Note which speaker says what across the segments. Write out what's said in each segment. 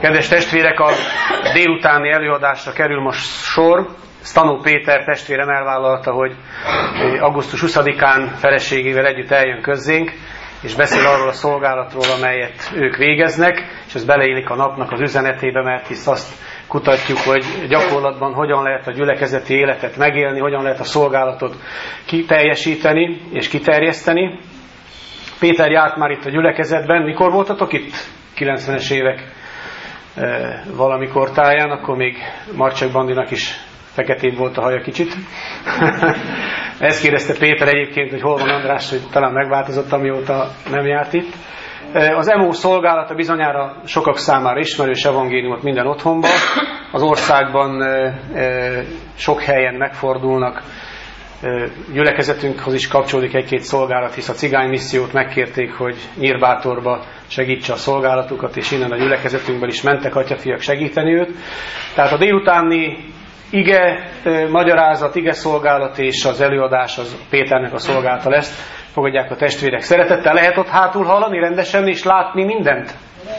Speaker 1: Kedves testvérek, a délutáni előadásra kerül most sor. Stanó Péter testvérem elvállalta, hogy augusztus 20-án feleségével együtt eljön közzénk, és beszél arról a szolgálatról, amelyet ők végeznek, és ez beleillik a napnak az üzenetébe, mert hisz azt kutatjuk, hogy gyakorlatban hogyan lehet a gyülekezeti életet megélni, hogyan lehet a szolgálatot kiteljesíteni és kiterjeszteni. Péter járt már itt a gyülekezetben. Mikor voltatok itt? 90-es évek valamikor táján, akkor még Marcsek Bandinak is feketébb volt a haja kicsit. Ezt kérdezte Péter egyébként, hogy hol van András, hogy talán megváltozott, amióta nem járt itt. Az MO szolgálata bizonyára sokak számára ismerős, evangéliumot minden otthonban. Az országban sok helyen megfordulnak. Gyülekezetünkhöz is kapcsolódik egy-két szolgálat, hisz a cigány missziót megkérték, hogy Nyírbátorba segítse a szolgálatukat, és innen a gyülekezetünkben is mentek atyafiak segíteni őt. Tehát a délutáni ige magyarázat, ige szolgálat és az előadás az Péternek a szolgálata lesz. Fogadják a testvérek szeretettel. Lehet ott hátul hallani rendesen és látni mindent?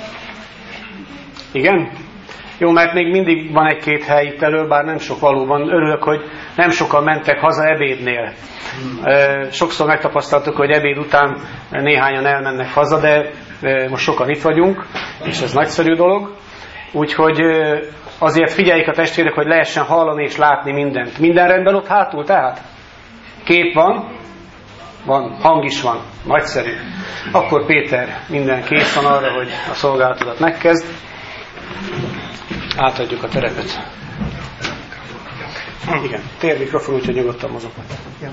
Speaker 1: Igen? Jó, mert még mindig van egy-két hely itt elő, bár nem sok valóban. Örülök, hogy nem sokan mentek haza ebédnél. Sokszor megtapasztaltuk, hogy ebéd után néhányan elmennek haza, de most sokan itt vagyunk, és ez nagyszerű dolog. Úgyhogy azért figyeljék a testvérek, hogy lehessen hallani és látni mindent. Minden rendben ott hátul tehát? Kép van? Van, hang is van. Nagyszerű. Akkor Péter, minden kész van arra, hogy a szolgálatodat megkezd. Átadjuk a terepet. Igen, tér mikrofon, úgyhogy nyugodtan mozoghat.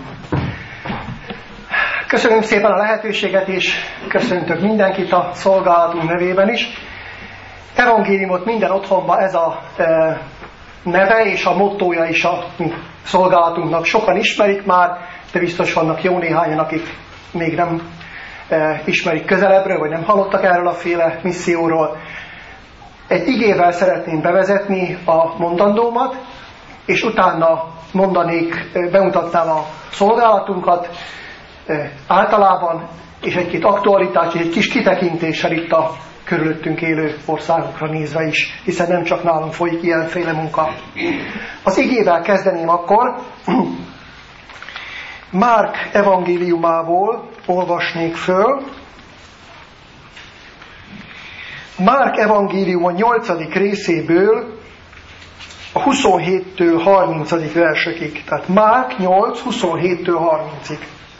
Speaker 2: Köszönöm szépen a lehetőséget, és köszöntök mindenkit a szolgálatunk nevében is. Evangéliumot minden otthonban ez a neve és a mottója is a szolgálatunknak. Sokan ismerik már, de biztos vannak jó néhányan, akik még nem ismerik közelebbről, vagy nem hallottak erről a féle misszióról. Egy igével szeretném bevezetni a mondandómat, és utána bemutatnám a szolgálatunkat általában, és egy-két aktualitás, és egy kis kitekintéssel itt a körülöttünk élő országokra nézve is, hiszen nem csak nálunk folyik ilyenféle munka. Az igével kezdeném akkor. Márk evangéliumából olvasnék föl. Márk evangélium a 8. részéből a 27-től 30. versekig. Tehát Márk 8, 27-től 30-ig.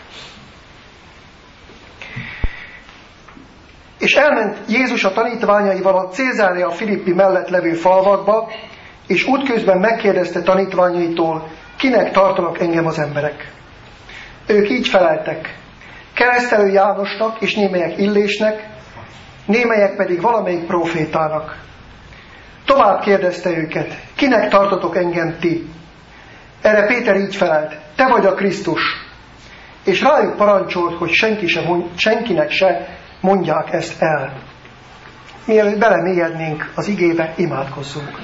Speaker 2: És elment Jézus a tanítványaival a Cézarea Filippi mellett levő falvakba, és útközben megkérdezte tanítványaitól, kinek tartanak engem az emberek. Ők így feleltek, Keresztelő Jánosnak és némelyek Illésnek, némelyek pedig valamelyik prófétának. Tovább kérdezte őket, kinek tartotok engem ti? Erre Péter így felelt, te vagy a Krisztus. És rájuk parancsolt, hogy senkinek se mondják ezt el. Mielőtt belemélyednénk az igébe, imádkozzunk.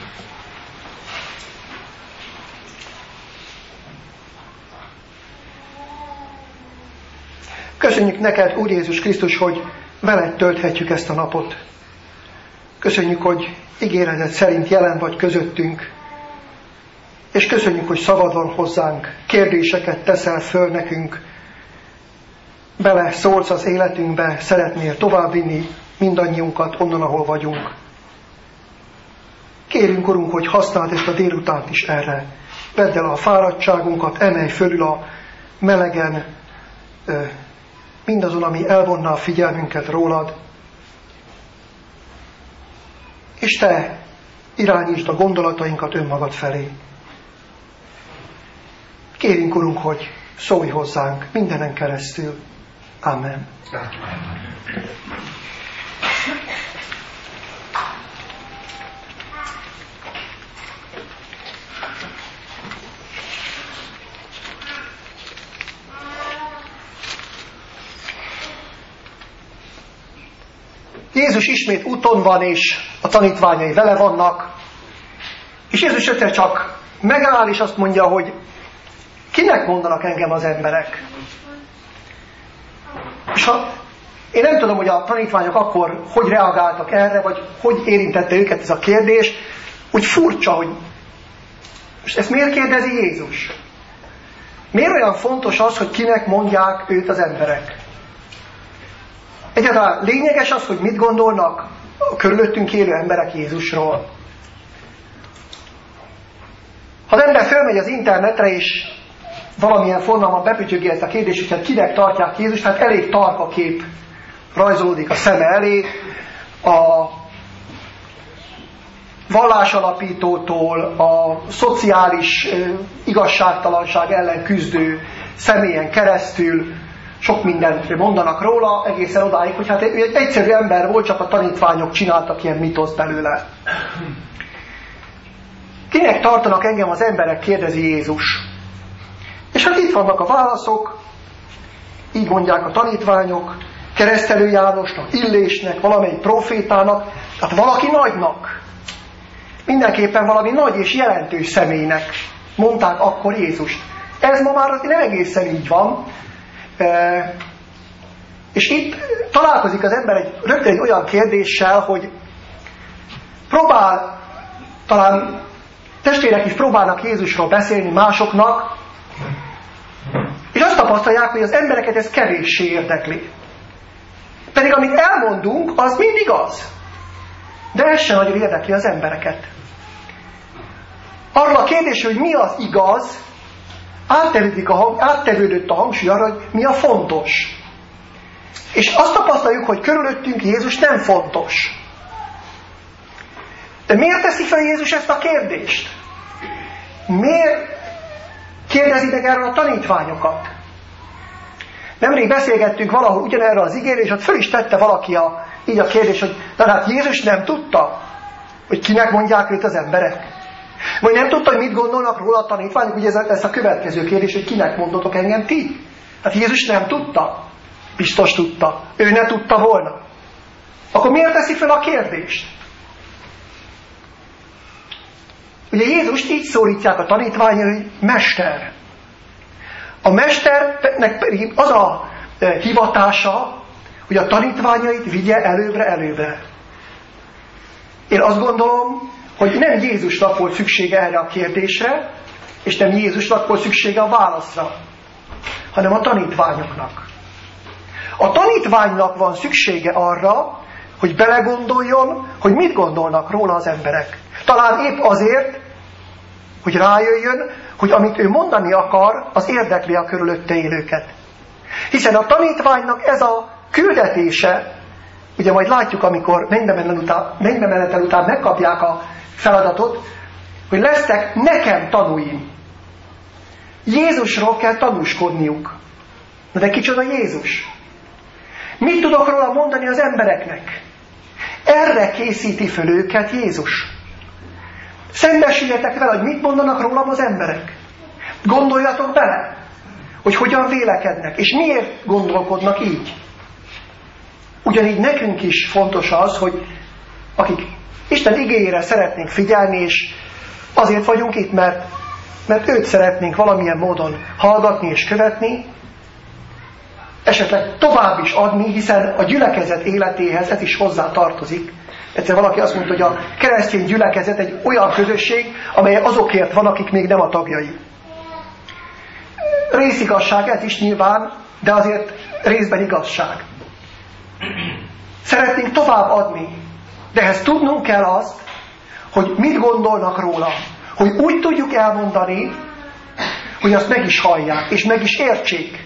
Speaker 2: Köszönjük neked, Úr Jézus Krisztus, hogy veled tölthetjük ezt a napot. Köszönjük, hogy ígéreted szerint jelen vagy közöttünk, és köszönjük, hogy szabad van hozzánk, kérdéseket teszel föl nekünk, bele szólsz az életünkbe, szeretnél továbbvinni mindannyiunkat onnan, ahol vagyunk. Kérünk, Urunk, hogy használd ezt a délutánt is erre. Vedd el a fáradtságunkat, emelj fölül a melegen mindazon, ami elvonná a figyelmünket rólad, és te irányítsd a gondolatainkat önmagad felé. Kérünk, Urunk, hogy szólj hozzánk mindenen keresztül. Amen. Jézus ismét úton van, és a tanítványai vele vannak, és Jézus egyszer csak megáll, és azt mondja, hogy kinek mondanak engem az emberek? És ha Én nem tudom, hogy a tanítványok akkor hogy reagáltak erre, vagy hogy érintette őket ez a kérdés. Úgy furcsa, hogy most ezt miért kérdezi Jézus? Miért olyan fontos az, hogy kinek mondják őt az emberek? Egyáltalán lényeges az, hogy mit gondolnak a körülöttünk élő emberek Jézusról. Ha az ember felmegy az internetre, és valamilyen formában bepütyögi ezt a kérdést, hogy hát kinek tartják Jézust, hát elég tarka kép rajzolódik a szeme elé, a vallásalapítótól a szociális igazságtalanság ellen küzdő személyen keresztül sok mindent mondanak róla, egészen odáig, hogy hát egy egyszerű ember volt, csak a tanítványok csináltak ilyen mitoszt belőle. Kinek tartanak engem az emberek, kérdezi Jézus. És hát itt vannak a válaszok, így mondják a tanítványok, Keresztelő Jánosnak, Illésnek, valamelyik profétának, tehát valaki nagynak. Mindenképpen valami nagy és jelentős személynek mondták akkor Jézust. Ez ma már nem egészen így van. És itt találkozik az ember rögtön egy olyan kérdéssel, hogy talán testvérek is próbálnak Jézusról beszélni másoknak, és azt tapasztalják, hogy az embereket ez kevéssé érdekli. Pedig amit elmondunk, az mind igaz. De ez sem nagyon érdekli az embereket. Arról a kérdésről, hogy mi az igaz, áttevődött a hangsúly arra, hogy mi a fontos. És azt tapasztaljuk, hogy körülöttünk Jézus nem fontos. De miért teszi fel Jézus ezt a kérdést? Miért kérdezi meg erről a tanítványokat? Nemrég beszélgettünk valahol ugyanerről az igéről, és ott föl is tette valaki így a kérdést, hogy na hát Jézus nem tudta, hogy kinek mondják őt az emberek. Vagy nem tudta, hogy mit gondolnak róla a tanítványok, ugye ez a következő kérdés, hogy kinek mondotok engem ti? Hát Jézus nem tudta. Biztos tudta. Ő ne tudta volna. Akkor miért teszi fel a kérdést? Ugye Jézust így szólítják a tanítványai, hogy mester. A mesternek pedig az a hivatása, hogy a tanítványait vigye előbbre. Én azt gondolom, hogy nem Jézusnak volt szüksége erre a kérdésre, és nem Jézusnak volt szüksége a válaszra, hanem a tanítványoknak. A tanítványnak van szüksége arra, hogy belegondoljon, hogy mit gondolnak róla az emberek. Talán épp azért, hogy rájöjjön, hogy amit ő mondani akar, az érdekli a körülötte élőket. Hiszen a tanítványnak ez a küldetése, ugye majd látjuk, amikor mennybemenetel után megkapják a feladatot, hogy lesztek nekem tanúim. Jézusról kell tanúskodniuk. Na de kicsoda Jézus? Mit tudok róla mondani az embereknek? Erre készíti föl őket Jézus. Szembesüljetek vele, hogy mit mondanak rólam az emberek. Gondoljatok bele, hogy hogyan vélekednek, és miért gondolkodnak így. Ugyanígy nekünk is fontos az, hogy akik Isten igéjére szeretnénk figyelni, és azért vagyunk itt, mert őt szeretnénk valamilyen módon hallgatni és követni, esetleg tovább is adni, hiszen a gyülekezet életéhez ez is hozzá tartozik. Egyszer valaki azt mondta, hogy a keresztény gyülekezet egy olyan közösség, amely azokért van, akik még nem a tagjai. Részigazság ez is nyilván, de azért részben igazság. Szeretnénk tovább adni, de ehhez tudnunk kell azt, hogy mit gondolnak róla. Hogy úgy tudjuk elmondani, hogy azt meg is hallják, és meg is értsék.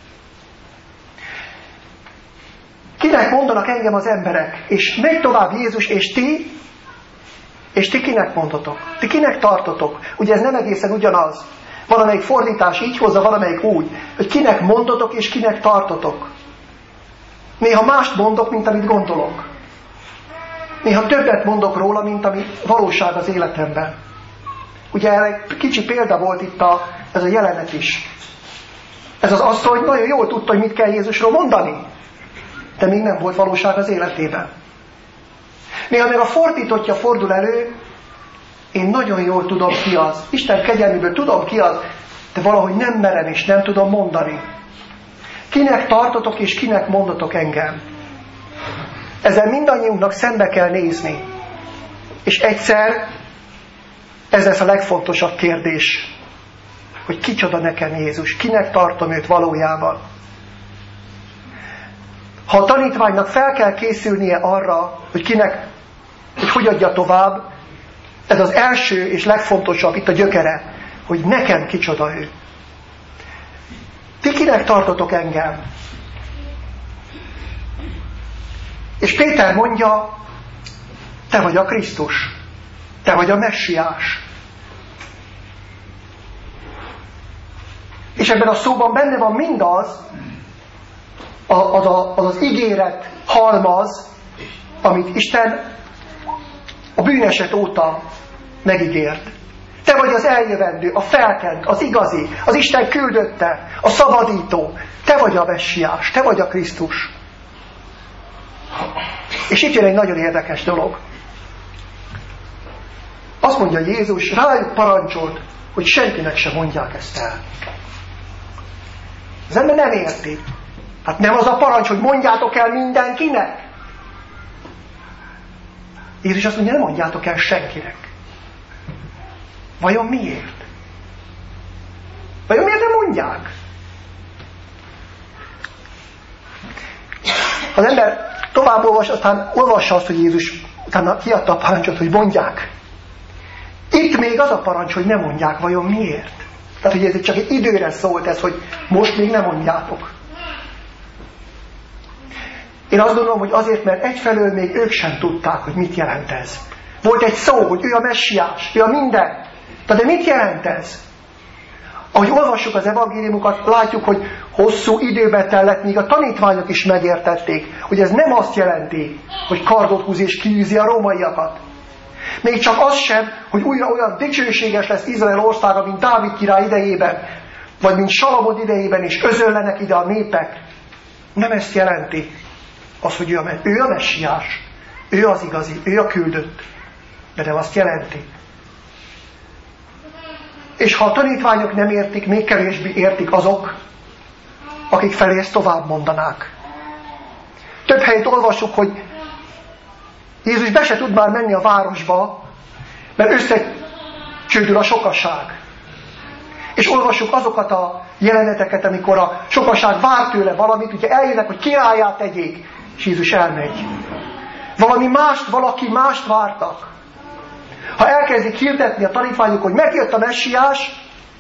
Speaker 2: Kinek mondanak engem az emberek? És megy tovább Jézus, és ti kinek mondotok? Ti kinek tartotok? Ugye ez nem egészen ugyanaz. Valamelyik fordítás így hozza, valamelyik úgy, hogy kinek mondotok, és kinek tartotok. Néha mást mondok, mint amit gondolok. Néha többet mondok róla, mint ami valóság az életemben. Ugye erre egy kicsi példa volt itt ez a jelenet is. Ez az asszony nagyon jól tudta, hogy mit kell Jézusról mondani. De még nem volt valóság az életében. Néha meg a fordítottja fordul elő, én nagyon jól tudom ki az. Isten kegyelméből tudom ki az, de valahogy nem merem és nem tudom mondani. Kinek tartotok és kinek mondotok engem? Ezzel mindannyiunknak szembe kell nézni. És egyszer ez lesz a legfontosabb kérdés, hogy kicsoda nekem Jézus, kinek tartom őt valójában. Ha a tanítványnak fel kell készülnie arra, hogy hogy adja tovább, ez az első és legfontosabb itt a gyökere, hogy nekem kicsoda ő. Ti kinek tartotok engem? És Péter mondja, te vagy a Krisztus, te vagy a Messiás. És ebben a szóban benne van mindaz, az ígéret halmaz, amit Isten a bűneset óta megígért. Te vagy az eljövendő, a felkent, az igazi, az Isten küldötte, a szabadító. Te vagy a Messiás, te vagy a Krisztus. És itt jön egy nagyon érdekes dolog. Azt mondja Jézus, rájuk parancsolt, hogy senkinek sem mondják ezt el. Az ember nem érti. Hát nem az a parancs, hogy mondjátok el mindenkinek. Jézus azt mondja, nem mondjátok el senkinek. Vajon miért? Vajon miért nem mondják? Az ember tovább olvas, aztán olvassa azt, hogy Jézus utána kiadta a parancsot, hogy mondják. Itt még az a parancs, hogy ne mondják, vajon miért? Tehát, hogy ez csak egy időre szólt ez, hogy most még nem mondjátok. Én azt gondolom, hogy azért, mert egyfelől még ők sem tudták, hogy mit jelent ez. Volt egy szó, hogy ő a Messiás, ő a minden. De mit jelent ez? Ahogy olvassuk az evangéliumokat, látjuk, hogy hosszú időbe tellett, míg a tanítványok is megértették, hogy ez nem azt jelenti, hogy kardot húz és kiűzi a rómaiakat. Még csak az sem, hogy újra olyan dicsőséges lesz Izrael országa, mint Dávid király idejében, vagy mint Salamon idejében is özönlenek ide a népek. Nem ezt jelenti. Az, hogy ő a Messiás, ő az igazi, ő a küldött. De nem azt jelenti. És ha a tanítványok nem értik, még kevésbé értik azok, akik felé ezt tovább mondanák. Több helyet olvassuk, hogy Jézus be se tud már menni a városba, mert összecsődül a sokaság. És olvassuk azokat a jeleneteket, amikor a sokaság vár tőle valamit, ugye eljönnek, hogy királyát tegyék, és Jézus elmegy. Valaki mást vártak. Ha elkezdik hirdetni a tanítványok, hogy megjött a Messiás,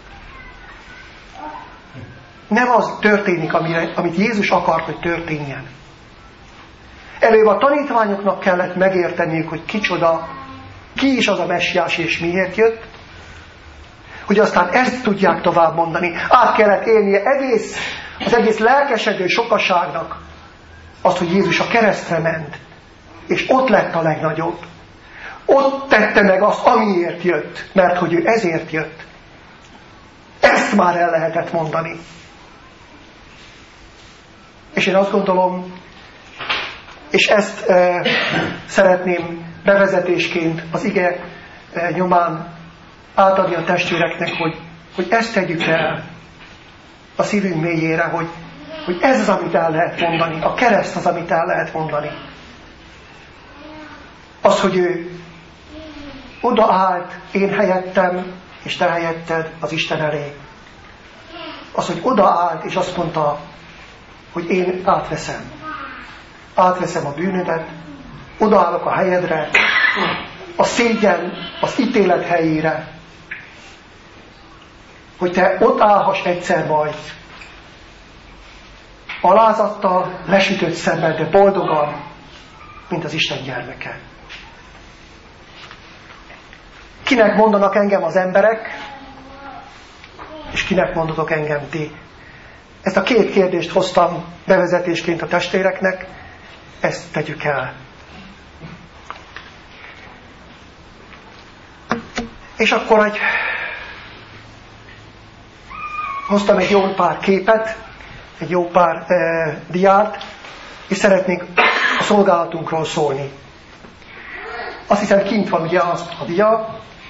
Speaker 2: nem az történik, amit Jézus akart, hogy történjen. Előbb a tanítványoknak kellett megérteniük, hogy kicsoda, ki is az a Messiás és miért jött, hogy aztán ezt tudják tovább mondani. Át kellett élnie az egész lelkesedő sokaságnak azt, hogy Jézus a keresztre ment, és ott lett a legnagyobb. Ott tette meg azt, amiért jött, mert hogy ő ezért jött. Ezt már el lehetett mondani. És én azt gondolom, és ezt szeretném bevezetésként az ige nyomán átadni a testvéreknek, hogy ezt tegyük el a szívünk mélyére, hogy ez az, amit el lehet mondani. A kereszt az, amit el lehet mondani. Az, hogy ő odaállt én helyettem, és te helyetted az Isten elé. Az, hogy odaállt, és azt mondta, hogy én átveszem. Átveszem a bűnödet, odaállok a helyedre, a szégyen, az ítélet helyére, hogy te ott állhass egyszer majd. Alázattal, lesütött szemmel, de boldogan, mint az Isten gyermeke. Kinek mondanak engem az emberek, és kinek mondatok engem ti? Ezt a két kérdést hoztam bevezetésként a testvéreknek, ezt tegyük el. És akkor hoztam egy jó pár képet, egy jó pár diát, és szeretnék a szolgálatunkról szólni. Azt hiszem, kint van ugye a dia.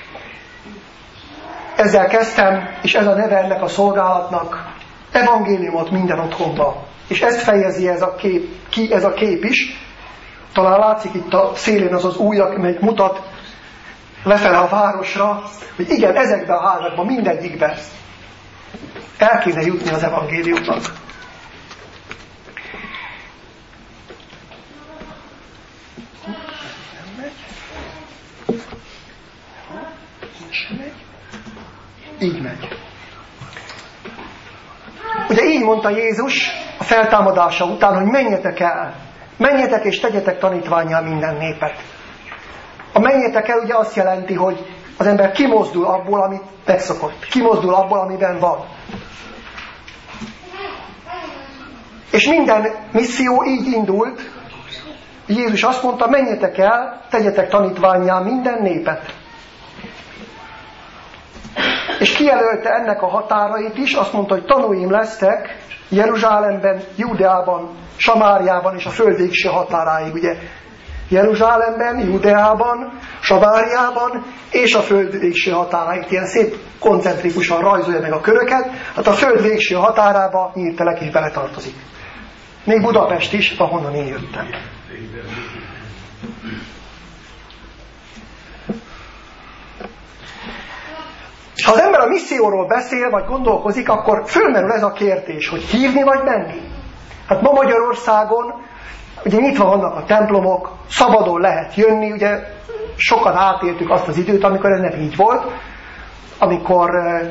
Speaker 2: Ezzel kezdtem, és ez a neve ennek a szolgálatnak, evangéliumot minden otthonba. És ezt fejezi ez a kép is. talán látszik itt a szélén az az ujj, amelyik mutat lefele a városra, hogy igen, ezekben a házakban, mindegyikben el kéne jutni az evangéliumnak. Így megy. Ugye így mondta Jézus a feltámadása után, hogy menjetek el, menjetek és tegyetek tanítvánnyá minden népet. A menjetek el ugye azt jelenti, hogy az ember kimozdul abból, amit megszokott. Kimozdul abból, amiben van. És minden misszió így indult. Jézus azt mondta, menjetek el, tegyetek tanítvánnyá minden népet. És kijelölte ennek a határait is, azt mondta, hogy tanúim lesztek Jeruzsálemben, Judeában, Samáriában és a föld végső határáig. Ugye Jeruzsálemben, Judeában, Samáriában és a föld végső határáig. Ilyen szép koncentrikusan rajzolja meg a köröket, hát a föld végső határába Nyírtelek is beletartozik. Még Budapest is, ahonnan én jöttem. Ha az ember a misszióról beszél, vagy gondolkozik, akkor fölmerül ez a kérdés, hogy hívni vagy menni. Hát ma Magyarországon ugye nyitva vannak a templomok, szabadon lehet jönni, ugye sokan átéltük azt az időt, amikor ez nem így volt, amikor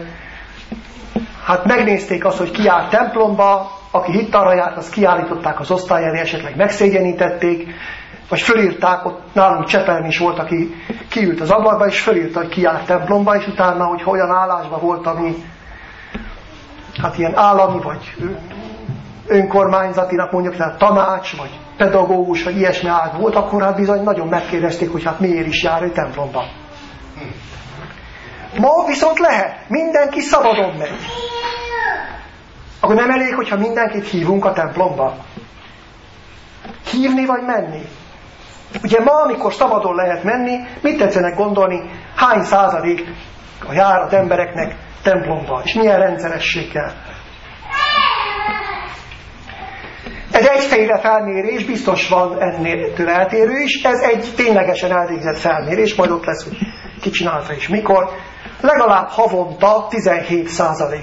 Speaker 2: hát megnézték azt, hogy ki járt templomba, aki hittarra járt, azt kiállították az osztály elé, esetleg megszégyenítették, vagy fölírták, ott nálunk Csepelen is volt, aki kiült az ablakba, és fölírta, hogy ki járt templomba, és utána, hogy olyan állásban volt, ami hát ilyen állami, vagy önkormányzatinak mondjuk, tehát tanács, vagy pedagógus, vagy ilyesmi ág volt, akkor hát bizony nagyon megkérdezték, hogy hát miért is jár ő templomba. Ma viszont lehet, mindenki szabadon megy. Akkor nem elég, hogyha mindenkit hívunk a templomba? Hívni vagy menni? Ugye ma, amikor szabadon lehet menni, mit tetszenek gondolni, hány százalék jár az embereknek templomba, és milyen rendszerességgel? Ez egyféle felmérés, biztos van ennél eltérő is, ez egy ténylegesen elvégzett felmérés, majd ott lesz, hogy ki csinálta és mikor. Legalább havonta 17%.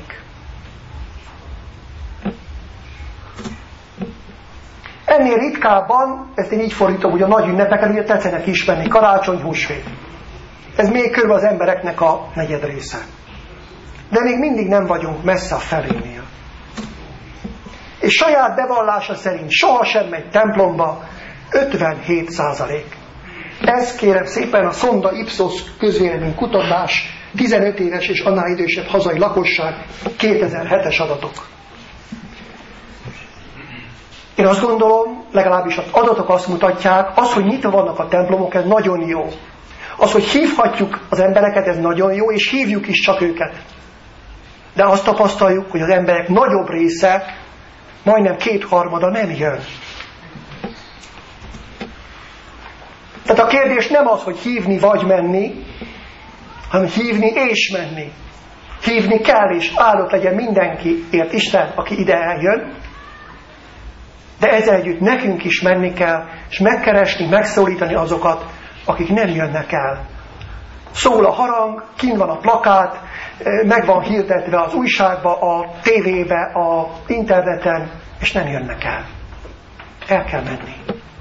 Speaker 2: Ennél ritkábban, ezt én így fordítom, hogy a nagy ünnepeken ugye tetszenek ismerni, karácsony, húsvét. Ez még körül az embereknek a negyed része. De még mindig nem vagyunk messze a felénél. És saját bevallása szerint sohasem megy templomba 57%. Ez kérem szépen a Sonda Ipsos közvélemény kutatás 15 éves és annál idősebb hazai lakosság 2007-es adatok. Én azt gondolom, legalábbis az adatok azt mutatják, az, hogy nyitva vannak a templomok, ez nagyon jó. Az, hogy hívhatjuk az embereket, ez nagyon jó, és hívjuk is csak őket. De azt tapasztaljuk, hogy az emberek nagyobb része, majdnem 2/3 nem jön. Tehát a kérdés nem az, hogy hívni vagy menni, hanem hívni és menni. Hívni kell, és áldott legyen mindenkiért Isten, aki ide eljön, de ezzel együtt nekünk is menni kell, és megkeresni, megszólítani azokat, akik nem jönnek el. Szól a harang, kint van a plakát, meg van hirdetve az újságba, a tévébe, a interneten, és nem jönnek el. El kell menni.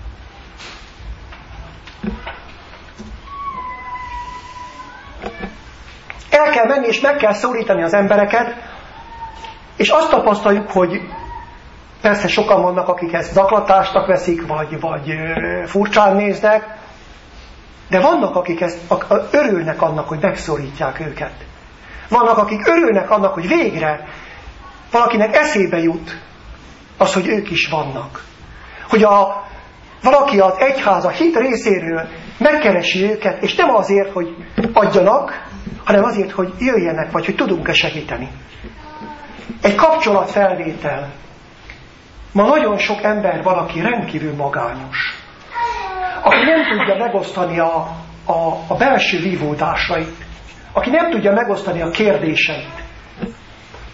Speaker 2: El kell menni, és meg kell szólítani az embereket, és azt tapasztaljuk, hogy persze sokan vannak, akik ezt zaklatásnak veszik, vagy furcsán néznek, de vannak, akik örülnek annak, hogy megszólítják őket. Vannak, akik örülnek annak, hogy végre valakinek eszébe jut az, hogy ők is vannak. Hogy valaki az egyház, a hit részéről megkeresi őket, és nem azért, hogy adjanak, hanem azért, hogy jöjjenek, vagy hogy tudunk-e segíteni. Egy kapcsolatfelvétel. Ma nagyon sok ember van, aki rendkívül magányos. Aki nem tudja megosztani a belső vívódásait. Aki nem tudja megosztani a kérdéseit.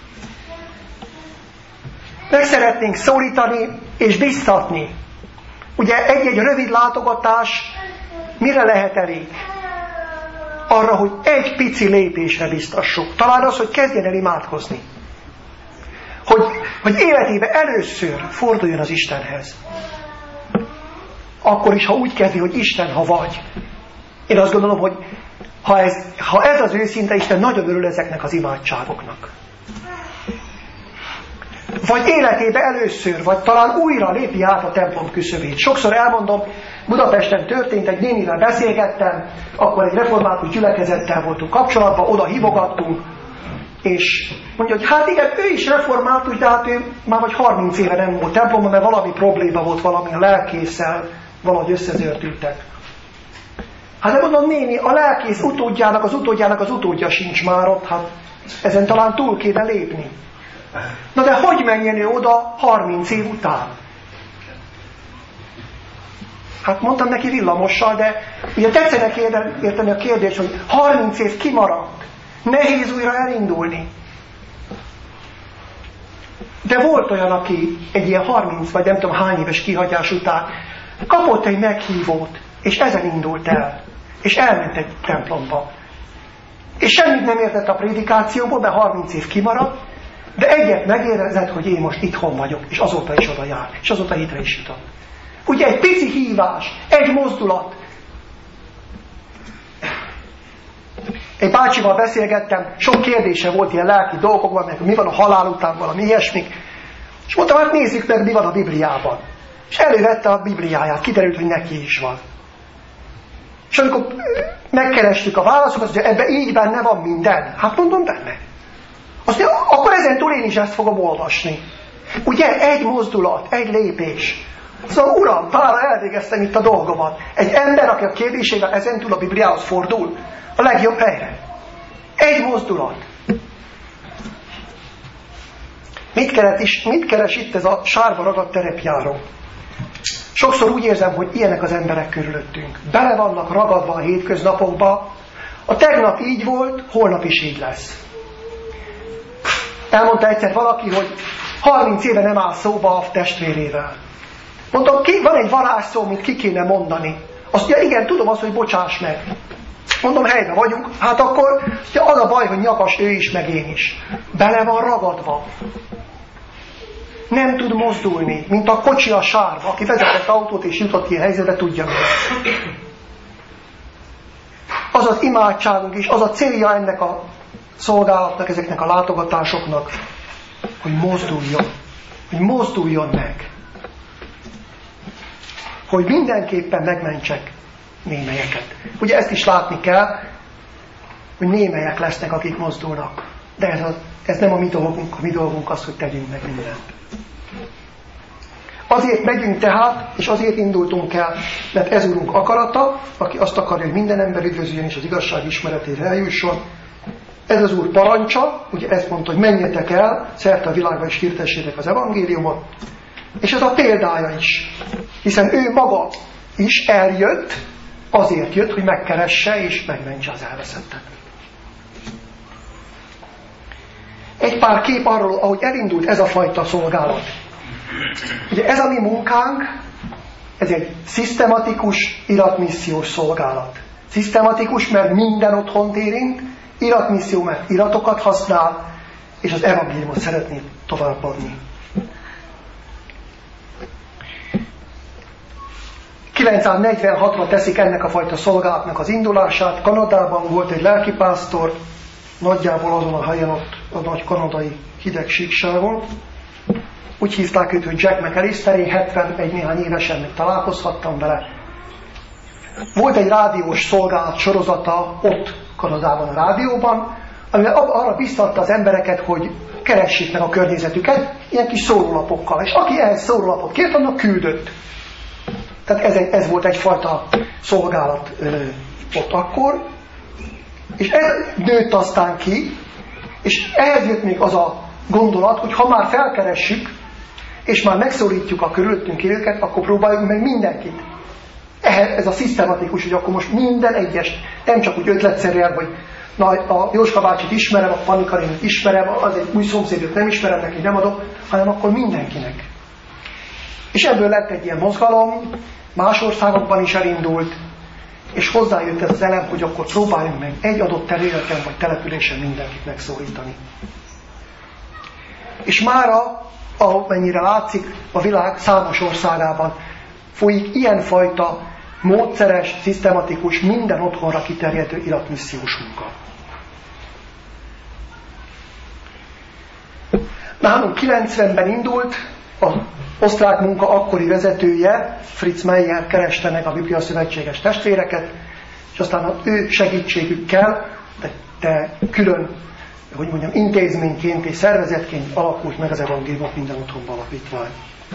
Speaker 2: Meg szeretnénk szólítani és biztatni. Ugye egy-egy rövid látogatás mire lehet elég? Arra, hogy egy pici lépésre biztassuk. Talán az, hogy kezdjen el imádkozni. Hogy életében először forduljon az Istenhez. Akkor is, ha úgy kezdi, hogy Isten, ha vagy. Én azt gondolom, hogy ha ez az őszinte, Isten nagyon örül ezeknek az imádságoknak. Vagy életében először, vagy talán újra lépi át a templom küszöbét. Sokszor elmondom, Budapesten történt, egy nénivel beszélgettem, akkor egy református gyülekezettel voltunk kapcsolatban, oda hívogattunk, és mondja, hogy hát igen, ő is református, de hát ő már vagy 30 éve nem volt templomban, mert valami probléma volt, valami a lelkésszel, valahogy összezörtültek. Hát de mondom, néni, a lelkész utódjának az utódja sincs már ott, hát ezen talán túl kéne lépni. Na de hogy menjen ő oda 30 év után? Hát mondtam neki villamossal, de ugye tetszenek érteni a kérdést, hogy 30 év kimaradt. Nehéz újra elindulni. De volt olyan, aki egy ilyen 30 vagy nem tudom hány éves kihagyás után kapott egy meghívót, és ezen indult el. És elment egy templomba. És semmit nem értett a prédikációból, mert 30 év kimaradt, de egyet megérezett, hogy én most itthon vagyok, és azóta is oda jár, és azóta hitre is jutott. Ugye egy pici hívás, egy mozdulat. Egy bácsival beszélgettem, sok kérdése volt ilyen lelki dolgokban, meg mi van a halál után, valami ilyesmik. És mondtam, hát nézzük meg, mi van a Bibliában. És elővette a Bibliáját, kiderült, hogy neki is van. És amikor megkerestük a válaszokat, hogy ebben így benne van minden. Hát mondom, benne. Azt mondja, akkor ezentúl én is ezt fogom olvasni. Ugye, egy mozdulat, egy lépés. Szóval, Uram, pára elvégeztem itt a dolgomat. Egy ember, aki a kérdésével ezentúl a Bibliához fordul, a legjobb helyre. Egy mozdulat. Mit keres itt ez a sárba ragadt terepjáró? Sokszor úgy érzem, hogy ilyenek az emberek körülöttünk. Bele vannak ragadva a hétköznapokba. A tegnap így volt, holnap is így lesz. Elmondta egyszer valaki, hogy 30 éve nem áll szóba a testvérével. Mondtam, van egy varázsszó, amit ki kéne mondani. Azt mondja, igen, tudom azt, hogy bocsáss meg. Mondom, helyben vagyunk. Hát akkor az a baj, hogy nyakas ő is, meg én is. Bele van ragadva. Nem tud mozdulni, mint a kocsi a sárba. Aki vezetett autót és jutott ilyen helyzetbe, tudja meg. Az az imádságunk is, az a célja ennek a szolgálatnak, ezeknek a látogatásoknak, hogy mozduljon. Hogy mozduljon meg. Hogy mindenképpen megmentsek némelyeket. Ugye ezt is látni kell, hogy némelyek lesznek, akik mozdulnak. De ez nem a mi dolgunk az, hogy tegyünk meg mindent. Azért megyünk tehát, és azért indultunk el, mert ez Urunk akarata, aki azt akarja, hogy minden ember üdvözüljön és az igazság ismeretére eljusson. Ez az Úr parancsa, ugye ezt mondta, hogy menjetek el, szerte a világba és hirdessétek az evangéliumot. És ez a példája is, hiszen ő maga is eljött, azért jött, hogy megkeresse és megmentse az elveszettet. Egy pár kép arról, ahogy elindult ez a fajta szolgálat. Ugye ez a mi munkánk, ez egy szisztematikus iratmissziós szolgálat. Szisztematikus, mert minden otthont érint, iratmisszió, mert iratokat használ, és az evangéliumot szeretné továbbadni. 946-ra teszik ennek a fajta szolgálatnak az indulását. Kanadában volt egy lelkipásztor, nagyjából azon a helyen ott a nagy kanadai hideg síkságon. Úgy hívták őt, hogy Jack McAllister, én 71 néhány évesen még találkozhattam vele. Volt egy rádiós szolgálat sorozata ott Kanadában a rádióban, amivel arra biztatta az embereket, hogy keressék meg a környezetüket, ilyen kis szórólapokkal. És aki ehhez szórólapot kért, annak küldött. Tehát ez volt egyfajta szolgálat ott akkor. És ez nőtt aztán ki, és ehhez jött még az a gondolat, hogy ha már felkeressük, és már megszólítjuk a körülöttünk élőket, akkor próbáljuk meg mindenkit. Ez a szisztematikus, hogy akkor most minden egyes, nem csak úgy ötletszerűen, hogy na, a Jóska bácsit ismerem, a Panikarinit ismerem, az egy új szomszédot nem ismerem, neki nem adok, hanem akkor mindenkinek. És ebből lett egy ilyen mozgalom, más országokban is elindult, és hozzájött ez az elem, hogy akkor próbáljunk meg egy adott területen vagy településen mindenkit megszólítani. És mára, amennyire látszik, a világ számos országában folyik ilyenfajta módszeres, szisztematikus, minden otthonra kiterjedő iratmissziós munka. Nálunk 90-ben indult, az osztrák munka akkori vezetője, Fritz Meyer kereste meg a Biblia Szövetséges testvéreket, és aztán az ő segítségükkel, de külön, hogy mondjam, intézményként és szervezetként alakult meg az Evangéliumok minden otthonba alapítvány.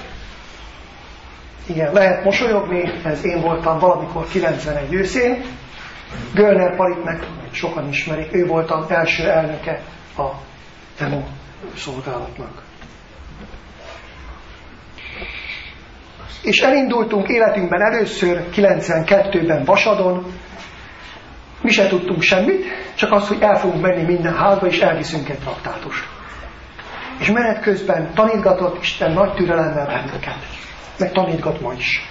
Speaker 2: Igen, lehet mosolyogni, ez én voltam valamikor 91 őszén. Göllner Paritnek sokan ismerik, ő volt az első elnöke a TEMO szolgálatnak. És elindultunk életünkben először 92-ben Vasadon. Mi se tudtunk semmit, csak azt, hogy el fogunk menni minden házba, és elviszünk egy traktátust. És menet közben tanítgatott Isten nagy türelemmel bennünket. Meg tanítgat ma is.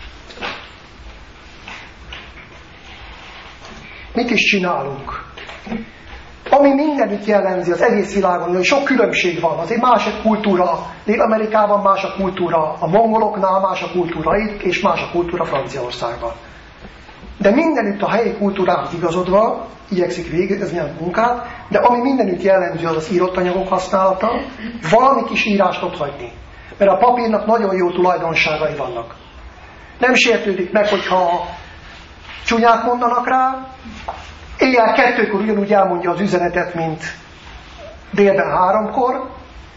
Speaker 2: Mit is csinálunk? Ami mindenütt jellemzi az egész világon, hogy sok különbség van. Azért más a kultúra Dél-Amerikában, más a kultúra a mongoloknál, más a kultúra itt, és más a kultúra Franciaországban. De mindenütt a helyi kultúrához igazodva igyekszik végezni a munkát, de ami mindenütt jellemző, az az írott anyagok használata, valami kis írást ott hagyni. Mert a papírnak nagyon jó tulajdonságai vannak. Nem sértődik meg, hogyha csúnyát mondanak rá, éjjel 2-kor ugyanúgy elmondja az üzenetet, mint délben 3-kor.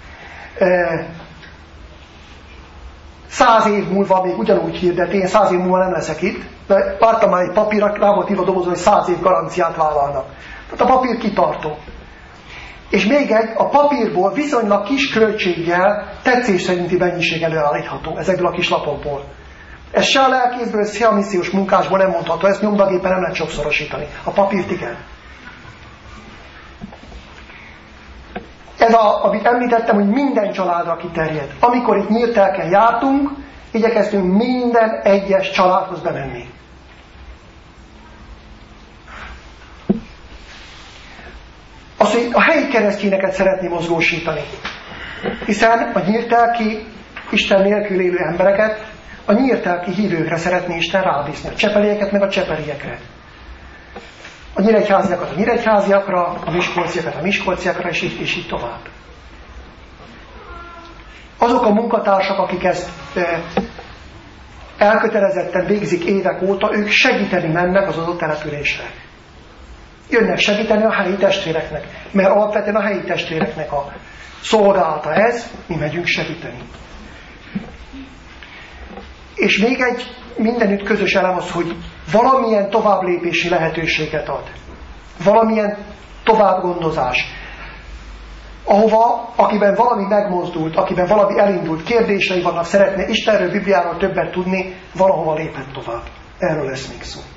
Speaker 2: 100 év múlva még ugyanúgy hirdet, én 100 év múlva nem leszek itt, de láttam már egy papírra, rá volt írva dobozon, hogy 100 év garanciát vállalnak. Tehát a papír kitartó. És még egy, a papírból viszonylag kis költséggel tetszés szerinti mennyiség előállítható ezekből a kis lapokból. Ez se a lelkészből, se a missziós munkásból nem mondható, ezt nyomdagépen nem lehet sokszorosítani. A papírt igen. Ez amit említettem, hogy minden családra kiterjed. Amikor itt nyílt telken jártunk, igyekeztünk minden egyes családhoz bemenni. Azt, hogy a helyi keresztényeket szeretné mozgósítani. Hiszen a nyíltelki, Isten nélkül élő embereket a nyíltelki hívőkre szeretné Isten rábízni. A csepelieket meg a csepeliekre. A nyíregyháziakat a nyíregyháziakra, a miskolciakat a miskolciakra, és így tovább. Azok a munkatársak, akik ezt elkötelezetten végzik évek óta, ők segíteni mennek az adott településre. Jönnek segíteni a helyi testvéreknek, mert alapvetően a helyi testvéreknek a szolgálata ez, mi megyünk segíteni. És még egy mindenütt közös elem az, hogy valamilyen továbblépési lehetőséget ad. Valamilyen továbbgondozás. Ahova, akiben valami megmozdult, akiben valami elindult, kérdései vannak, szeretne Istenről, Bibliáról többet tudni, valahova léphet tovább. Erről lesz még szó.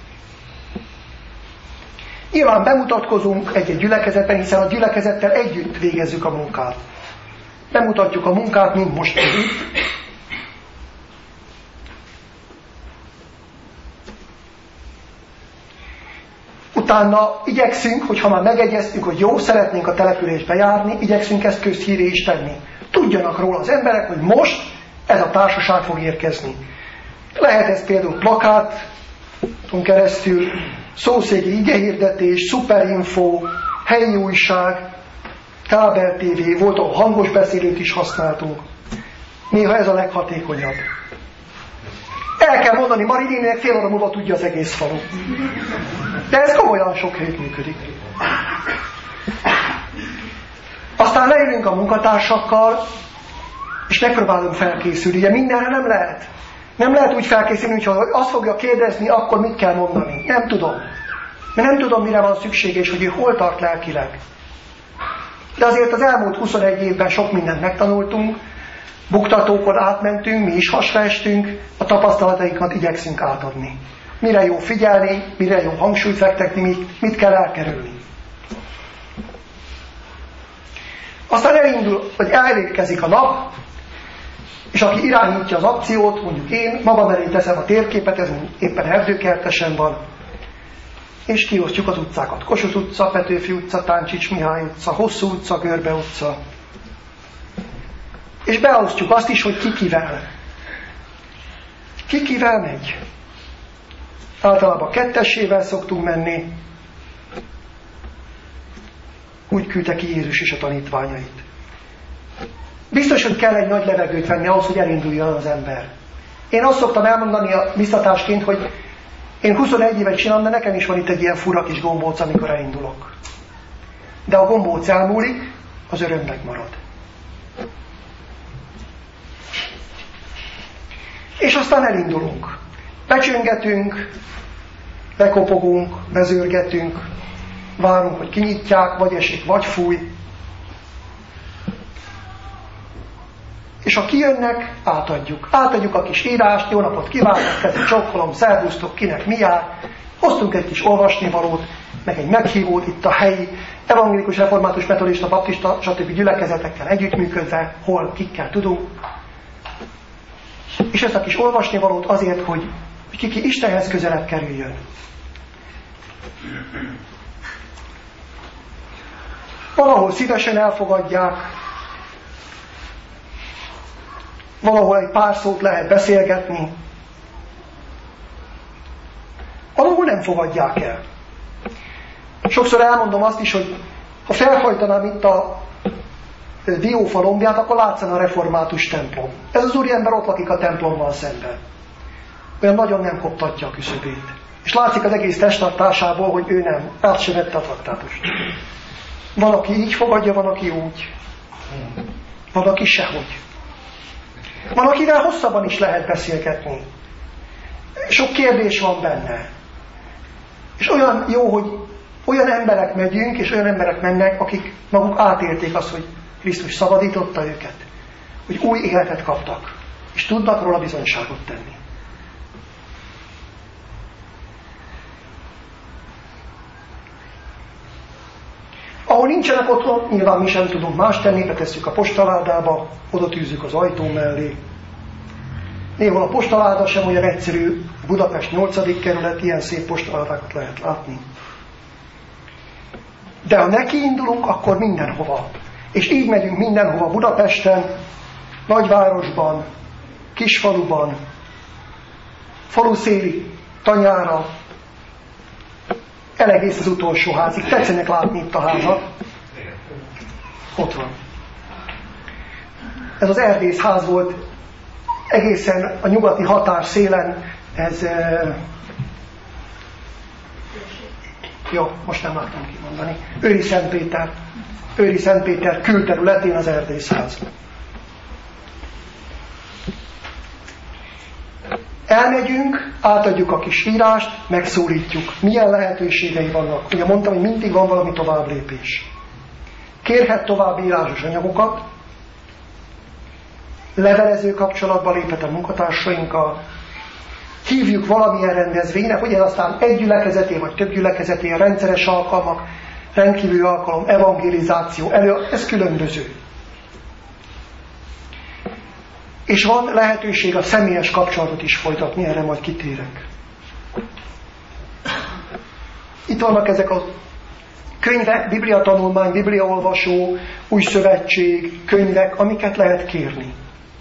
Speaker 2: Nyilván bemutatkozunk egy-egy gyülekezetben, hiszen a gyülekezettel együtt végezzük a munkát. Bemutatjuk a munkát, mint most itt. Utána igyekszünk, hogyha már megegyeztünk, hogy jó, szeretnénk a településbe járni, igyekszünk ezt közhíré is tenni. Tudjanak róla az emberek, hogy most ez a társaság fog érkezni. Lehet ez például plakáton keresztül, szószéki igehirdetés, szuperinfo, helyi újság, kábel TV, volt, ahol hangos beszélőt is használtunk. Néha ez a leghatékonyabb. El kell mondani, Marinének fél óra múlva tudja az egész falu. De ez komolyan sok helyt működik. Aztán leülünk a munkatársakkal, és megpróbálunk felkészülni. Ugye mindenre nem lehet. Nem lehet úgy felkészülni, hogy azt fogja kérdezni, akkor mit kell mondani. Nem tudom. Mert nem tudom, mire van szükség, és hogy ő hol tart lelkileg. De azért az elmúlt 21 évben sok mindent megtanultunk, buktatókon átmentünk, mi is hasra estünk, a tapasztalatainkat igyekszünk átadni. Mire jó figyelni, mire jó hangsúlyt fektetni, mit kell elkerülni. Aztán elérkezik a nap, és aki irányítja az akciót, mondjuk én, magam elé teszem a térképet, ez éppen erdőkertesen van, és kiosztjuk az utcákat. Kossuth utca, Petőfi utca, Táncsics Mihály utca, Hosszú utca, Görbe utca. És beosztjuk azt is, hogy ki kivel. Ki kivel megy. Általában kettesével szoktunk menni. Úgy küldte ki Jézus is a tanítványait. Biztos, hogy kell egy nagy levegőt venni ahhoz, hogy elinduljon az ember. Én azt szoktam elmondani a biztatásként, hogy én 21 évet csinálom, de nekem is van itt egy ilyen fura kis gombóc, amikor elindulok. De a gombóc elmúlik, az öröm megmarad. És aztán elindulunk. Becsöngetünk, bekopogunk, bezörgetünk, várunk, hogy kinyitják, vagy esik, vagy fúj. És ha kijönnek, átadjuk. Átadjuk a kis írást, jó napot kívánok, kezet csokkolom, szervusztok, kinek mi jár. Hoztunk egy kis olvasnivalót, meg egy meghívót itt a helyi evangélikus, református, metodista, baptista, stb. Gyülekezetekkel együttműködve, hol, kikkel tudunk. És ezt a kis olvasnivalót azért, hogy ki Istenhez közelebb kerüljön. Valahol szívesen elfogadják, valahol egy pár szót lehet beszélgetni, valahol nem fogadják el. Sokszor elmondom azt is, hogy ha felhajtanám itt a diófa lombját, akkor látszana a református templom. Ez az úriember ott lakik a templommal szemben. Olyan nagyon nem koptatja a küszöbét. És látszik az egész testtartásából, hogy ő nem. Át se vette a traktátust. Van, aki így fogadja, van, aki úgy. Van, aki sehogy. Van, akivel hosszabban is lehet beszélgetni. Sok kérdés van benne. És olyan jó, hogy olyan emberek megyünk, és olyan emberek mennek, akik maguk átélték azt, hogy Krisztus szabadította őket, hogy új életet kaptak, és tudnak róla bizonyságot tenni. Ahol nincsenek otthon, nyilván mi sem tudunk más tenni, betesszük a postaládába, oda tűzzük az ajtó mellé. Néhol a postaláda sem olyan egyszerű, Budapest 8. kerület, ilyen szép postaládákat lehet látni. De ha nekiindulunk, akkor mindenhova. És így megyünk mindenhova, Budapesten, nagyvárosban, kisfaluban, faluszéli tanyára, elegész az utolsó házig. Tetszenek látni itt a házat. Ott van. Ez az erdész ház volt egészen a nyugati határszélen. Ez... Jó, most nem láttam kimondani. Őri Szentpéter külterületén az erdészház. Elmegyünk, átadjuk a kis írást, megszólítjuk. Milyen lehetőségei vannak? Ugye mondtam, hogy mindig van valami továbblépés. Kérhet tovább írásos anyagokat, levelező kapcsolatba léphet a munkatársainkkal, hívjuk valamilyen rendezvénynek, ugye aztán egy gyülekezeté vagy több gyülekezeté, rendszeres alkalmak, rendkívüli alkalom, evangelizáció, ez különböző. És van lehetőség a személyes kapcsolatot is folytatni, erre majd kitérek. Itt vannak ezek a könyvek, bibliatanulmány, bibliaolvasó, új szövetség, könyvek, amiket lehet kérni.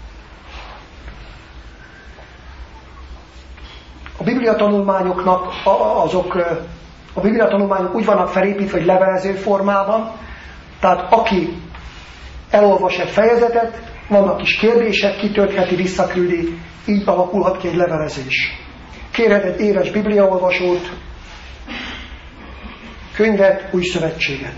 Speaker 2: A bibliatanulmányoknak a bibliatanulmányok úgy vannak felépítve, hogy levelező formában, tehát aki elolvas egy fejezetet, vannak kis kérdések, kitöltheti, visszaküldi, így alakulhat ki egy levelezés. Kérhet egy éves bibliaolvasót, könyvet, új szövetséget.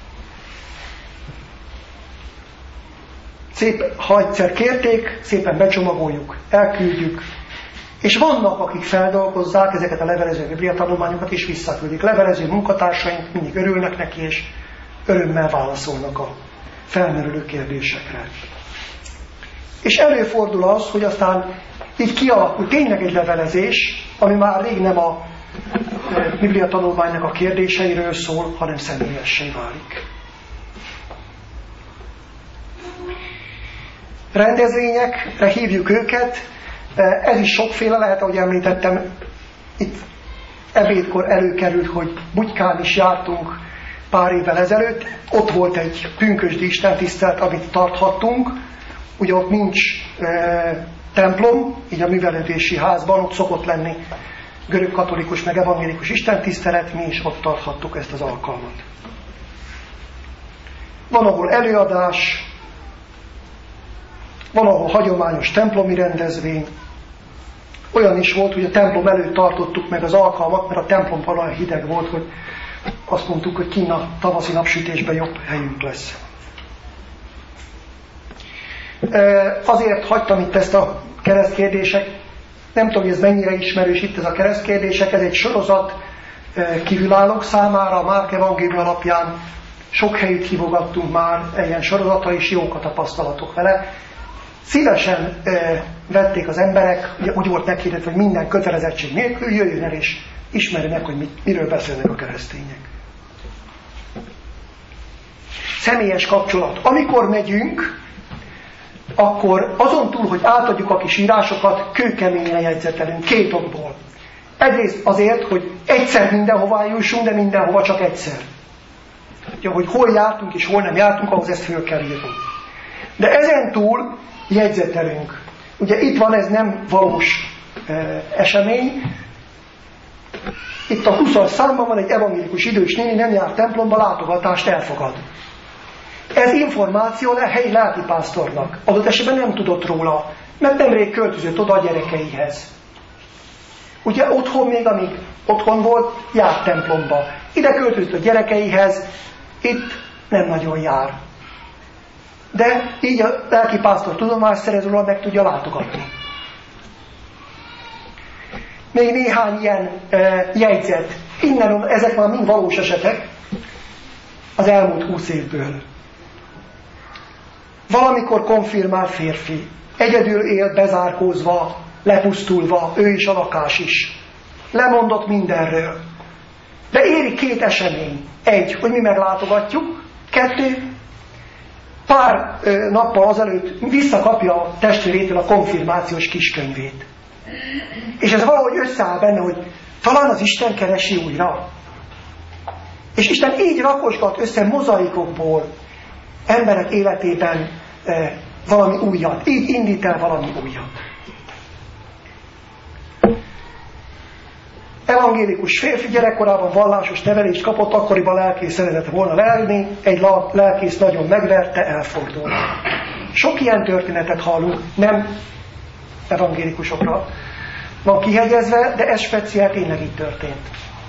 Speaker 2: Szép, ha egyszer kérték, szépen becsomagoljuk, elküldjük, és vannak, akik feldolgozzák ezeket a levelező bibliatanulmányokat, és visszaküldik. Levelező munkatársaink mindig örülnek neki, és örömmel válaszolnak a felmerülő kérdésekre. És előfordul az, hogy aztán így kialakul tényleg egy levelezés, ami már rég nem a bibliatanulmánynak a kérdéseiről szól, hanem személyessé válik. rendezvényekre hívjuk őket. Ez is sokféle lehet, ahogy említettem, itt ebédkor előkerült, hogy Bugykán is jártunk pár évvel ezelőtt. Ott volt egy pünkösdi istentisztelet, amit tarthattunk. Ugye ott nincs templom, így a művelődési házban, ott szokott lenni görög-katolikus meg evangélikus istentisztelet, mi is ott tarthattuk ezt az alkalmat. Van, ahol előadás, van, ahol hagyományos templomi rendezvény. Olyan is volt, hogy a templom előtt tartottuk meg az alkalmat, mert a templomban olyan hideg volt, hogy azt mondtuk, hogy kinn a tavaszi napsütésben jobb helyünk lesz. Azért hagytam itt ezt a keresztkérdések. Nem tudom, hogy ez mennyire ismerős itt ez a keresztkérdések. Ez egy sorozat kívülállók számára, a Márk evangélium alapján. Sok helyütt hívogattunk már ilyen sorozatra, és jók a tapasztalatok vele. Szívesen vették az emberek, ugye úgy volt meghirdetve, hogy minden kötelezettség nélkül jöjjön el, és ismerje meg, hogy miről beszélnek a keresztények. Személyes kapcsolat. Amikor megyünk, akkor azon túl, hogy átadjuk a kis írásokat, kőkeményen jegyzetelünk, 2 okból. Egyrészt azért, hogy egyszer mindenhová jussunk, de mindenhova csak egyszer. Ugye, hogy hol jártunk és hol nem jártunk, ahhoz ezt föl kell írni. De ezen túl jegyzetelünk. Ugye itt van, ez nem valós esemény. Itt a 20-as számban van egy evangélikus idős néni, nem jár templomba, látogatást elfogad. Ez információ a helyi lelkipásztornak. Adott esetben nem tudott róla, mert nemrég költözött oda a gyerekeihez. Ugye otthon még, amíg otthon volt, járt templomba. Ide költözött a gyerekeihez, itt nem nagyon jár. De így a lelkipásztor tudomást szerez róla, meg tudja látogatni. Még néhány ilyen jegyzet. Innen, ezek már mind valós esetek az elmúlt 20 évből. Valamikor konfirmált férfi, egyedül él, bezárkózva, lepusztulva, ő is a lakás is. Lemondott mindenről. De éri 2 esemény. 1, hogy mi meglátogatjuk. 2, pár nappal azelőtt visszakapja a testvérétől a konfirmációs kiskönyvét. És ez valahogy összeáll benne, hogy talán az Isten keresi újra. És Isten így rakosgat össze mozaikokból emberek életében valami újat. Így indít el valami újat. Evangélikus férfi gyerekkorában vallásos nevelést kapott, akkoriban lelkész szeretett volna lenni, egy lelkész nagyon megverte, elfordult. Sok ilyen történetet hallunk, nem evangélikusokra van kihegyezve, de ez speciál tényleg így történt.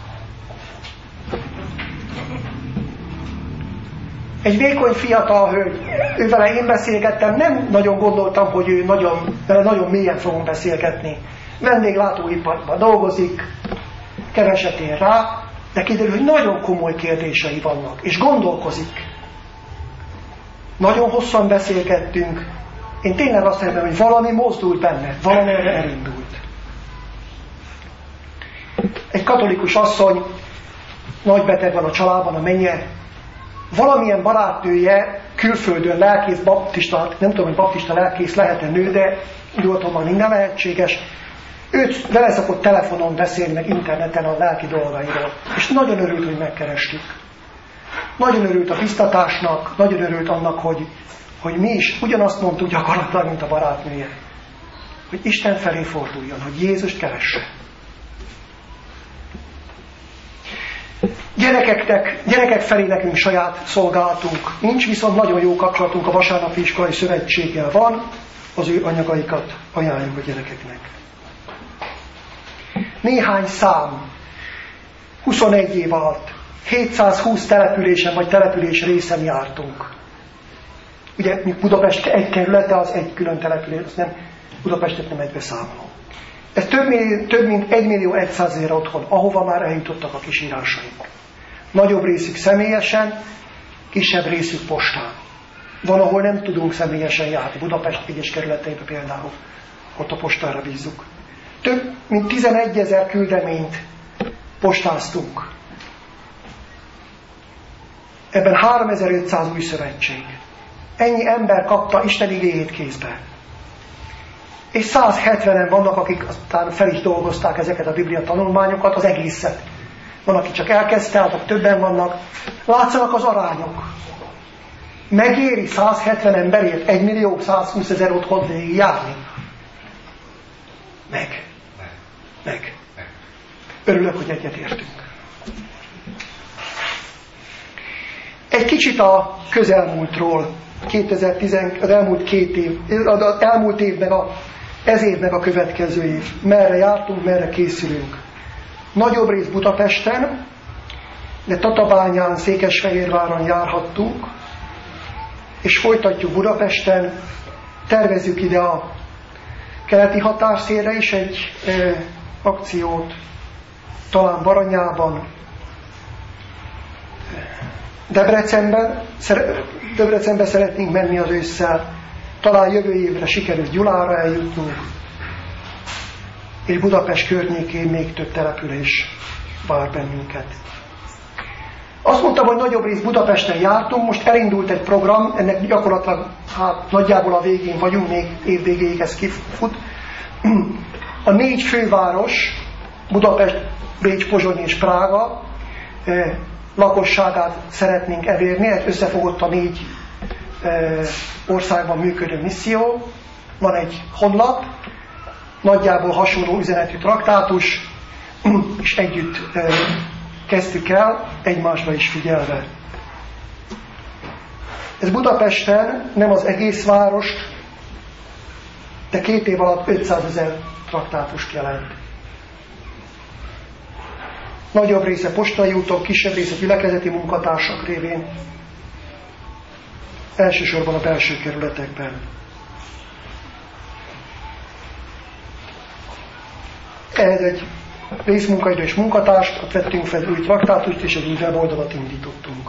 Speaker 2: Egy vékony fiatal hölgy, ővele én beszélgettem, nem nagyon gondoltam, hogy ő nagyon mélyen fogunk beszélgetni. Vendéglátóiparban dolgozik, keveset ér rá, de kiderül, hogy nagyon komoly kérdései vannak, és gondolkozik. Nagyon hosszan beszélgettünk. Én tényleg azt mondom, hogy valami mozdult benne, valami erre elindult. Egy katolikus asszony, nagy beteg van a családban, a mennye, valamilyen barátnője külföldön lelkész, baptista, nem tudom, hogy baptista lelkész lehet-e nő, de nyugaton minden lehetséges. Őt vele szokott telefonon beszélni, meg interneten a lelki dolgairól. És nagyon örült, hogy megkerestük. Nagyon örült a biztatásnak, nagyon örült annak, hogy mi is ugyanazt mondtuk gyakorlatilag, mint a barátnője. Hogy Isten felé forduljon, hogy Jézust keresse. Gyerekek felé nekünk saját szolgálatunk nincs, viszont nagyon jó kapcsolatunk a Vasárnapi Iskolai Szövetséggel van, az ő anyagaikat ajánljuk a gyerekeknek. Néhány szám, 21 év alatt, 720 településen vagy település részen jártunk. Ugye Budapest egy kerülete, az egy külön település, az nem, Budapestet nem egybeszámolom. Ez több mint 1 millió 100 000 otthon, ahova már eljutottak a kis írásaink. Nagyobb részük személyesen, kisebb részük postán. Van, ahol nem tudunk személyesen járni, Budapest egyes kerületeiben például, ott a postára bízzuk. Több mint 11 000 küldeményt postáztunk. Ebben 3500 új szövetség. ennyi ember kapta Isten igéjét kézbe. És 170-en vannak, akik aztán fel is dolgozták ezeket a Biblia tanulmányokat, az egészet. Van, aki csak elkezdte, azok többen vannak. Látszanak az arányok. Megéri 170 emberért 1.120.000 otthon végig járni? Meg. Örülök, hogy egyetértünk. Egy kicsit a közelmúltról, az elmúlt 2 év, az elmúlt év, ez év meg a következő év. Merre jártunk, merre készülünk. Nagyobb rész Budapesten, de Tatabányán, Székesfehérváron járhattunk, és folytatjuk Budapesten. Tervezzük ide a keleti határszélre is egy akciót, talán Baranyában, Debrecenben szeretnénk menni az ősszel, talán jövő évre sikerül Gyulára eljutnunk, és Budapest környékén még több település vár bennünket. Azt mondtam, hogy nagyobb rész Budapesten jártunk, most elindult egy program, ennek gyakorlatilag nagyjából a végén vagyunk, még év végéig ez kifut. A 4 főváros, Budapest, Bécs, Pozsony és Prága lakosságát szeretnénk elérni, egy összefogott a 4 országban működő misszió. Van egy honlap, nagyjából hasonló üzenetű traktátus, és együtt kezdtük el, egymásra is figyelve. Ez Budapesten nem az egész várost, de 2 év alatt 500.000 traktátust jelent. Nagyobb része postai úton, kisebb része gyülekezeti munkatársak révén, elsősorban a belső kerületekben. Ehhez egy részmunkaidős munkatárst vettünk fel, új traktátust, és egy új weboldalat indítottunk.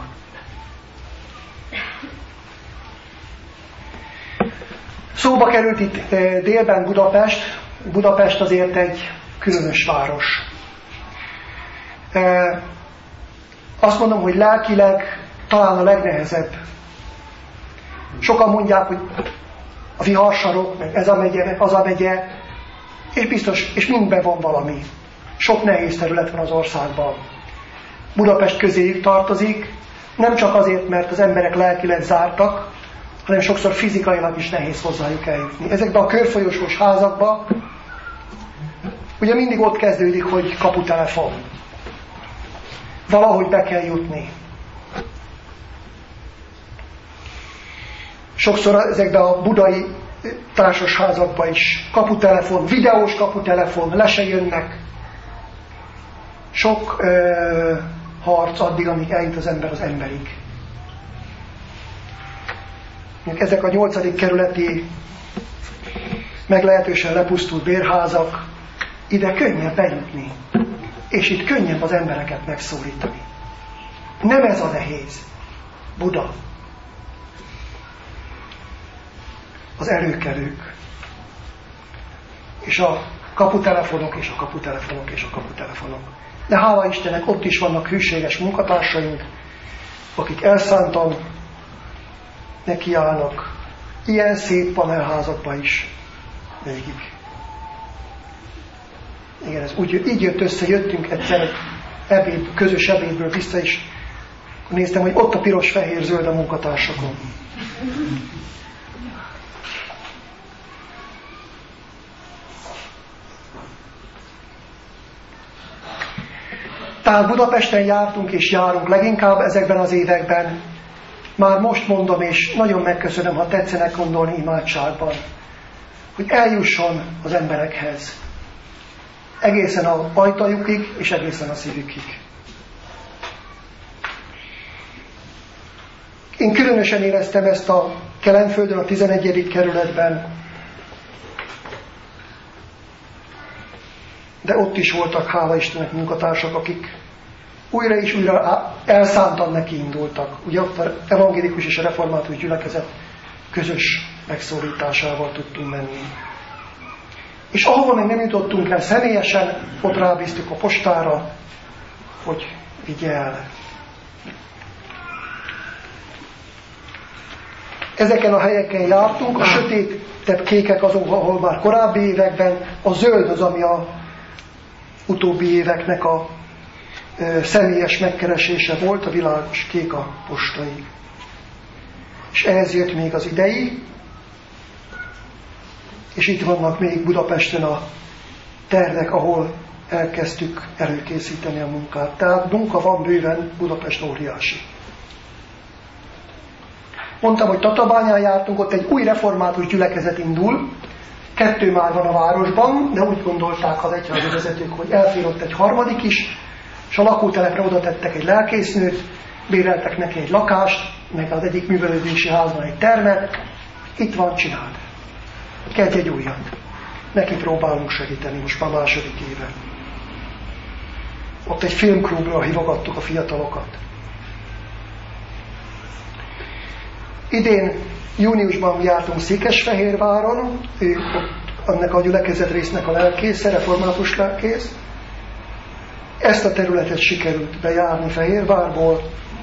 Speaker 2: Szóba került itt délben Budapest. Budapest azért egy különös város. Azt mondom, hogy lelkileg talán a legnehezebb. Sokan mondják, hogy a viharsarok, meg ez a megye, meg az a megye, és biztos, és mindben van valami. Sok nehéz terület van az országban. Budapest közéjük tartozik, nem csak azért, mert az emberek lelkileg zártak, hanem sokszor fizikailag is nehéz hozzájuk eljutni. Ezekben a körfolyosós házakban ugye mindig ott kezdődik, hogy kaputelefon. Valahogy be kell jutni. Sokszor ezekben a budai társasházakban is kaputelefon, videós kaputelefon, le se jönnek. Sok harc addig, amíg eljut az ember az emberig. Ezek a 8. kerületi meglehetősen lepusztult bérházak, ide könnyebb bejutni, és itt könnyebb az embereket megszólítani. Nem ez a nehéz. Buda. Az előkelők. És a kaputelefonok, és a kaputelefonok, és a kaputelefonok. De hála Istennek, ott is vannak hűséges munkatársaink, akik elszántan nekiállnak ilyen szép panelházakba is végig. Igen, ez így jött össze, jöttünk egyszer egy közös ebédből vissza, és néztem, hogy ott a piros, fehér, zöld a munkatársakon. Tehát Budapesten jártunk és járunk leginkább ezekben az években. Már most mondom, és nagyon megköszönöm, ha tetszenek gondolni imádságban, hogy eljusson az emberekhez. Egészen az ajtajukig, és egészen a szívükig. Én különösen éreztem ezt a Kelenföldön, a 11. kerületben, de ott is voltak, hála Istennek, munkatársak, akik újra és újra elszántan neki indultak. Ugye ott az evangélikus és a református gyülekezet közös megszólításával tudtunk menni. És ahova még nem jutottunk el személyesen, ott rábíztuk a postára, hogy vigye el. Ezeken a helyeken jártunk, a sötétebb kékek azok, ahol már korábbi években, a zöld az, ami a utóbbi éveknek a személyes megkeresése volt, a világos kék a postai. És ehhez jött még az idei, és itt vannak még Budapesten a tervek, ahol elkezdtük előkészíteni a munkát. Tehát munka van bőven, Budapest óriási. Mondtam, hogy Tatabányán jártunk, ott egy új református gyülekezet indul, 2 már van a városban, de úgy gondolták az egyházi vezetők, hogy elfér ott egy harmadik is, és a lakótelepre oda tettek egy lelkésznőt, béreltek neki egy lakást, meg az egyik művelődési házban egy termet, itt van, csináld. Kezdj egy újat. Neki próbálunk segíteni, most már második éve. Ott egy filmklubra hívogattuk a fiatalokat. Idén júniusban jártunk Székesfehérváron, ő annak a gyülekezet résznek a lelkésze, református lelkész. Ezt a területet sikerült bejárni Fehérvárból.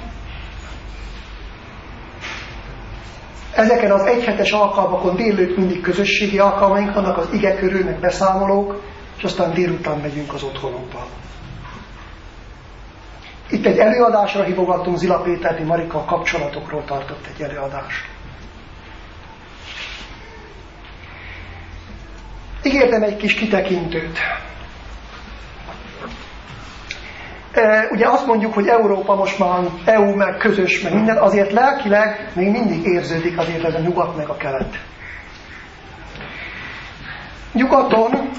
Speaker 2: Ezeken az egyhetes alkalmakon délelőtt mindig közösségi alkalmaink vannak, az ige körül, meg beszámolók, és aztán délután megyünk az otthonunkba. Itt egy előadásra hívogattunk, Zila Péterné Marika a kapcsolatokról tartott egy előadást. Ígértem egy kis kitekintőt. Ugye azt mondjuk, hogy Európa most már EU, meg közös, meg minden, azért lelkileg még mindig érződik azért ez a nyugat, meg a kelet. Nyugaton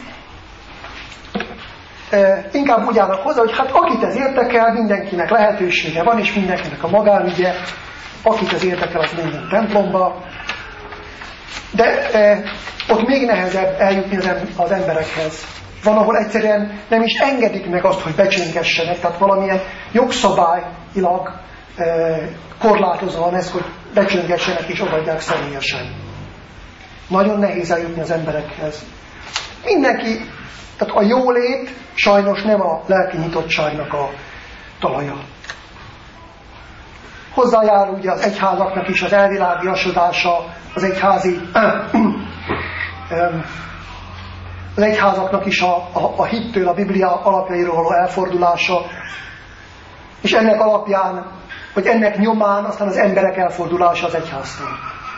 Speaker 2: inkább úgy állnak hozzá, hogy hát akit ez érdekel, mindenkinek lehetősége van, és mindenkinek a magánügye, akit ez érdekel, az minden templomba. De ott még nehezebb eljutni az emberekhez. Van, ahol egyszerűen nem is engedik meg azt, hogy becsöngessenek, tehát valamilyen jogszabályilag korlátozva van ez, hogy becsöngessenek és odaadják személyesen. Nagyon nehéz eljutni az emberekhez. Mindenki, tehát a jólét sajnos nem a lelki nyitottságnak a talaja. Hozzájárul ugye az egyházaknak is az elvilágiasodása, az egyházaknak is a hittől, a Biblia alapjairól való elfordulása, és ennek alapján, vagy ennek nyomán aztán az emberek elfordulása az egyháztól.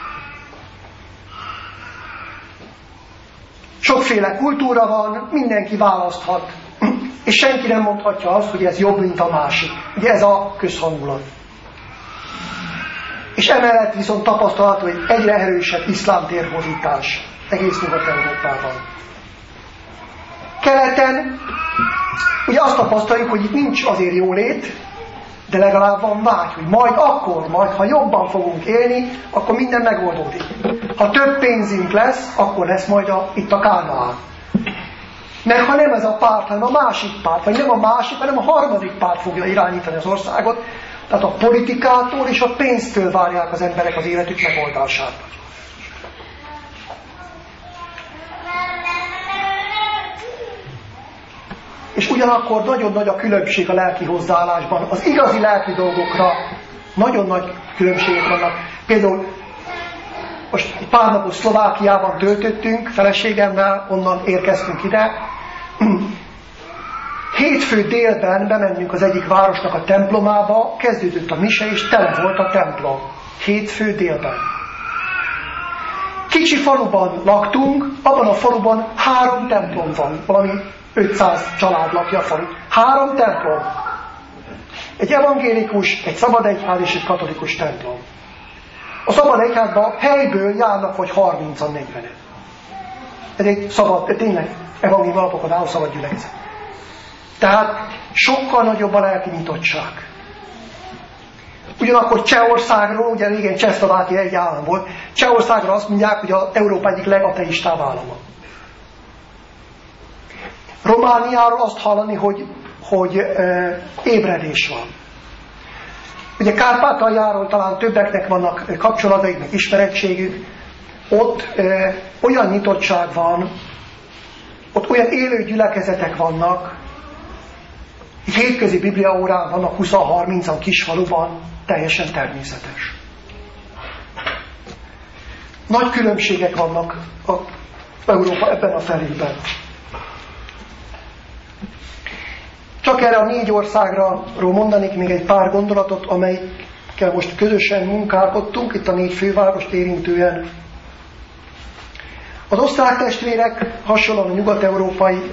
Speaker 2: Sokféle kultúra van, mindenki választhat, és senki nem mondhatja azt, hogy ez jobb, mint a másik. Ugye ez a közhangulat. És emellett viszont tapasztalható, hogy egyre erősebb iszlám térhódítás egész Nyugat-Európában. Keleten ugye azt tapasztaljuk, hogy itt nincs azért jólét, de legalább van vágy, hogy majd ha jobban fogunk élni, akkor minden megoldódik. Ha több pénzünk lesz, akkor lesz majd itt a Kánaán. Mert ha nem ez a párt, hanem a másik párt, vagy nem a másik, hanem a harmadik párt fogja irányítani az országot, tehát a politikától és a pénztől várják az emberek az életük megoldását. És ugyanakkor nagyon nagy a különbség a lelki hozzáállásban. Az igazi lelki dolgokra nagyon nagy különbségek vannak. Például most egy pár napot Szlovákiában töltöttünk, feleségemmel, onnan érkeztünk ide. Hétfő délben bemennünk az egyik városnak a templomába, kezdődött a mise, és tele volt a templom. Hétfő délben. Kicsi faluban laktunk, abban a faluban 3 templom van, valami 500 család lakja a falut. 3 templom. Egy evangélikus, egy szabad egyház és egy katolikus templom. A szabad egyházban helyből járnak vagy 30-an, 40-en. Ez egy szabad, tényleg evangélikus alapokon álló szabad gyülekezet. Tehát sokkal nagyobb a lelki nyitottság. Ugyanakkor Csehországról, ugye régen Csehszlovákia egy állam volt, Csehországról azt mondják, hogy az Európa egyik legateistább állama. Romániáról azt hallani, hogy ébredés van. Ugye Kárpátaljáról talán többeknek vannak kapcsolataik, meg ismerettségük. Ott olyan nyitottság van, ott olyan élő gyülekezetek vannak, egy hétközi bibliaórán vannak 20-30-an kisfaluban, teljesen természetes. Nagy különbségek vannak Európa ebben a felében. Csak erre a 4 országról mondanék még egy pár gondolatot, amelyekkel most közösen munkálkodtunk, itt a 4 fővárost érintően. Az osztrák testvérek hasonlóan a nyugat-európai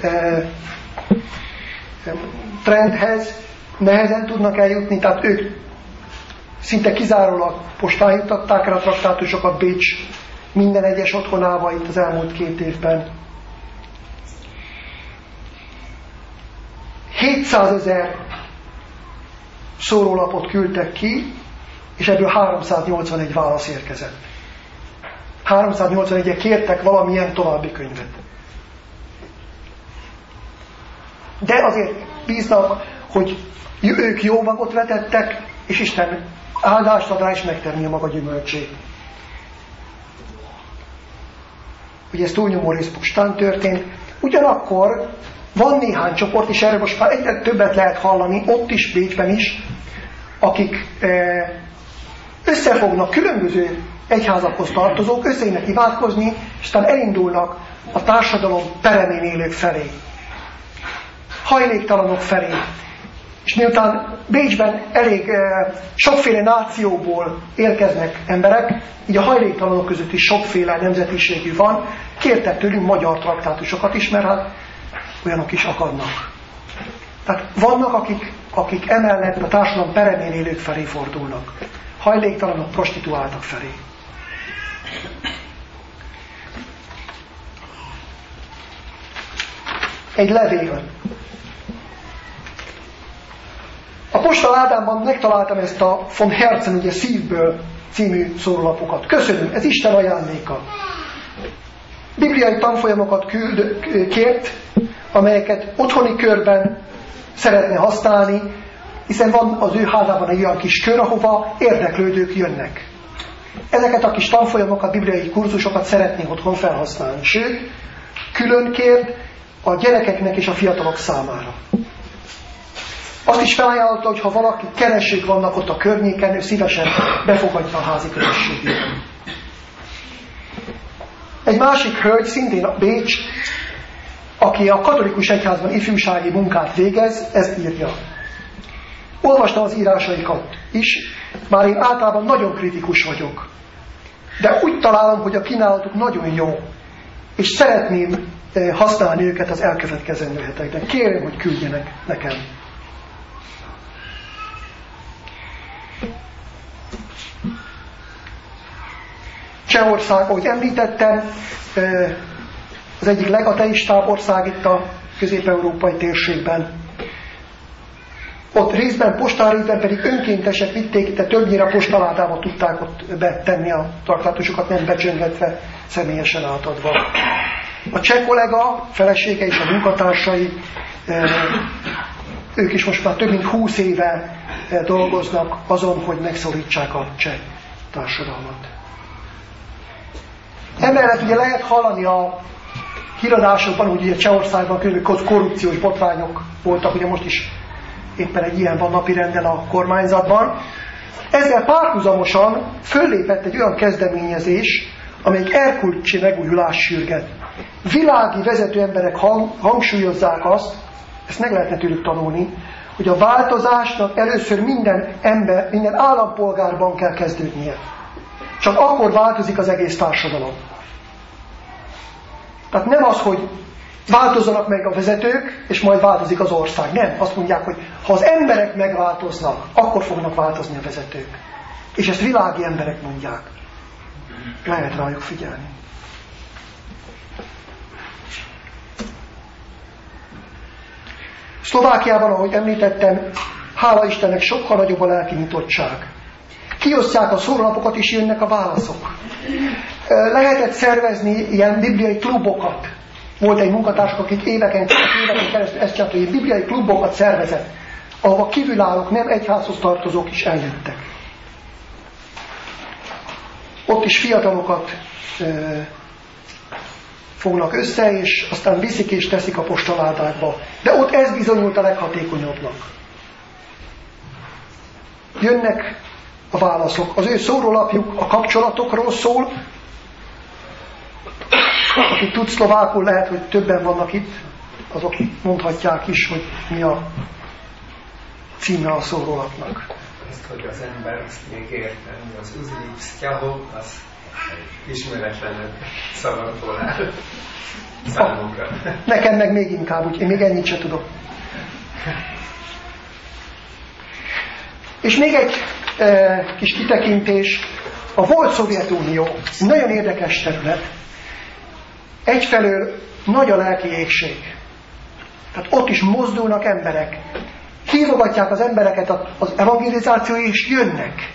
Speaker 2: trendhez nehezen tudnak eljutni, tehát ők szinte kizárólag postán juttatták el a traktátusokat Bécs minden egyes otthonába itt az elmúlt 2 évben. 700 000 szórólapot küldtek ki, és ebből 381 válasz érkezett. 381-et kértek valamilyen további könyvet. De azért bíznak, hogy ők jó magot vetettek, és Isten áldást ad rá, és megtermi a maga gyümölcsét. Ugye ez túlnyomó rész postán történt. Ugyanakkor van néhány csoport, és erről most már egyre többet lehet hallani, ott is, Bécsben is, akik összefognak, különböző egyházakhoz tartozók, összejönnek imádkozni, és aztán elindulnak a társadalom peremén élők felé. Hajléktalanok felé. És miután Bécsben elég sokféle nációból érkeznek emberek, így a hajléktalanok között is sokféle nemzetiségű van, kértek tőlünk magyar traktátusokat is, mert hát olyanok is akadnak. Tehát vannak, akik emellett a társadalom peremén élők felé fordulnak. Hajléktalanok, prostituáltak felé. Egy levél. A postaládámban megtaláltam ezt a von Herzen, ugye szívből című szórólapokat. Köszönöm, ez Isten ajándéka. Bibliai tanfolyamokat kért, amelyeket otthoni körben szeretne használni, hiszen van az ő házában egy olyan kis kör, ahova érdeklődők jönnek. Ezeket a kis tanfolyamokat, bibliai kurzusokat szeretnénk otthon felhasználni. Sőt, külön kért a gyerekeknek és a fiatalok számára. Azt is felajánlotta, hogy ha valaki keresők vannak ott a környéken, ő szívesen befogadja a házi közösségében. Egy másik hölgy, szintén a Bécs, aki a katolikus egyházban ifjúsági munkát végez, ezt írja. Olvastam az írásaikat is, már én általában nagyon kritikus vagyok. De úgy találom, hogy a kínálatuk nagyon jó, és szeretném használni őket az elkövetkezendő hetekben. Kérem, hogy küldjenek nekem. Csehország, ahogy említettem, az egyik legateistább ország itt a közép-európai térségben. Ott részben postán, részben pedig önkéntesek vitték, de többnyire a postaládába tudták ott betenni a traktátusokat, nem becsöngetve, személyesen átadva. A cseh kollega, felesége és a munkatársai, ők is most már több mint 20 éve dolgoznak azon, hogy megszólítsák a cseh társadalmat. Emellett ugye lehet hallani a híradásokban, hogy ugye Csehországban különböző korrupciós botrányok voltak, ugye most is éppen egy ilyen van napirenden a kormányzatban. Ezzel párhuzamosan föllépett egy olyan kezdeményezés, amelyik erkölcsi megújulás sürget. Világi vezető emberek hangsúlyozzák azt, ezt meg lehetne tőlük tanulni, hogy a változásnak először minden ember, minden állampolgárban kell kezdődnie. Csak akkor változik az egész társadalom. Tehát nem az, hogy változzanak meg a vezetők, és majd változik az ország. Nem. Azt mondják, hogy ha az emberek megváltoznak, akkor fognak változni a vezetők. És ezt világi emberek mondják. Lehet rájuk figyelni. Szlovákiában, ahogy említettem, hála Istennek sokkal nagyobb a lelki nyitottság. Kiosztják a szórólapokat, és jönnek a válaszok. Lehetett szervezni ilyen bibliai klubokat. Volt egy munkatárs, akik éveken keresztül ezt csinálta, hogy bibliai klubokat szervezett, ahova kívülállók, nem egyházhoz tartozók is eljöttek. Ott is fiatalokat fognak össze, és aztán viszik és teszik a postaládákba. De ott ez bizonyult a leghatékonyabbnak. Jönnek a válaszok. Az ő szórólapjuk a kapcsolatokról szól, Aki tud szlovákul, lehet, hogy többen vannak itt, azok mondhatják is, hogy mi a címe a szórólatnak.
Speaker 3: Ezt, hogy az ember azt még értem, az uzlipsztyaho, az ismeretlen szavakból áll számunkra.
Speaker 2: Nekem meg még inkább, úgy én még ennyit se tudok. És még egy kis kitekintés. A volt Szovjetunió nagyon érdekes terület. Egyfelől nagy a lelki éhség. Tehát ott is mozdulnak emberek. Hívogatják az embereket az evangelizáció, és jönnek.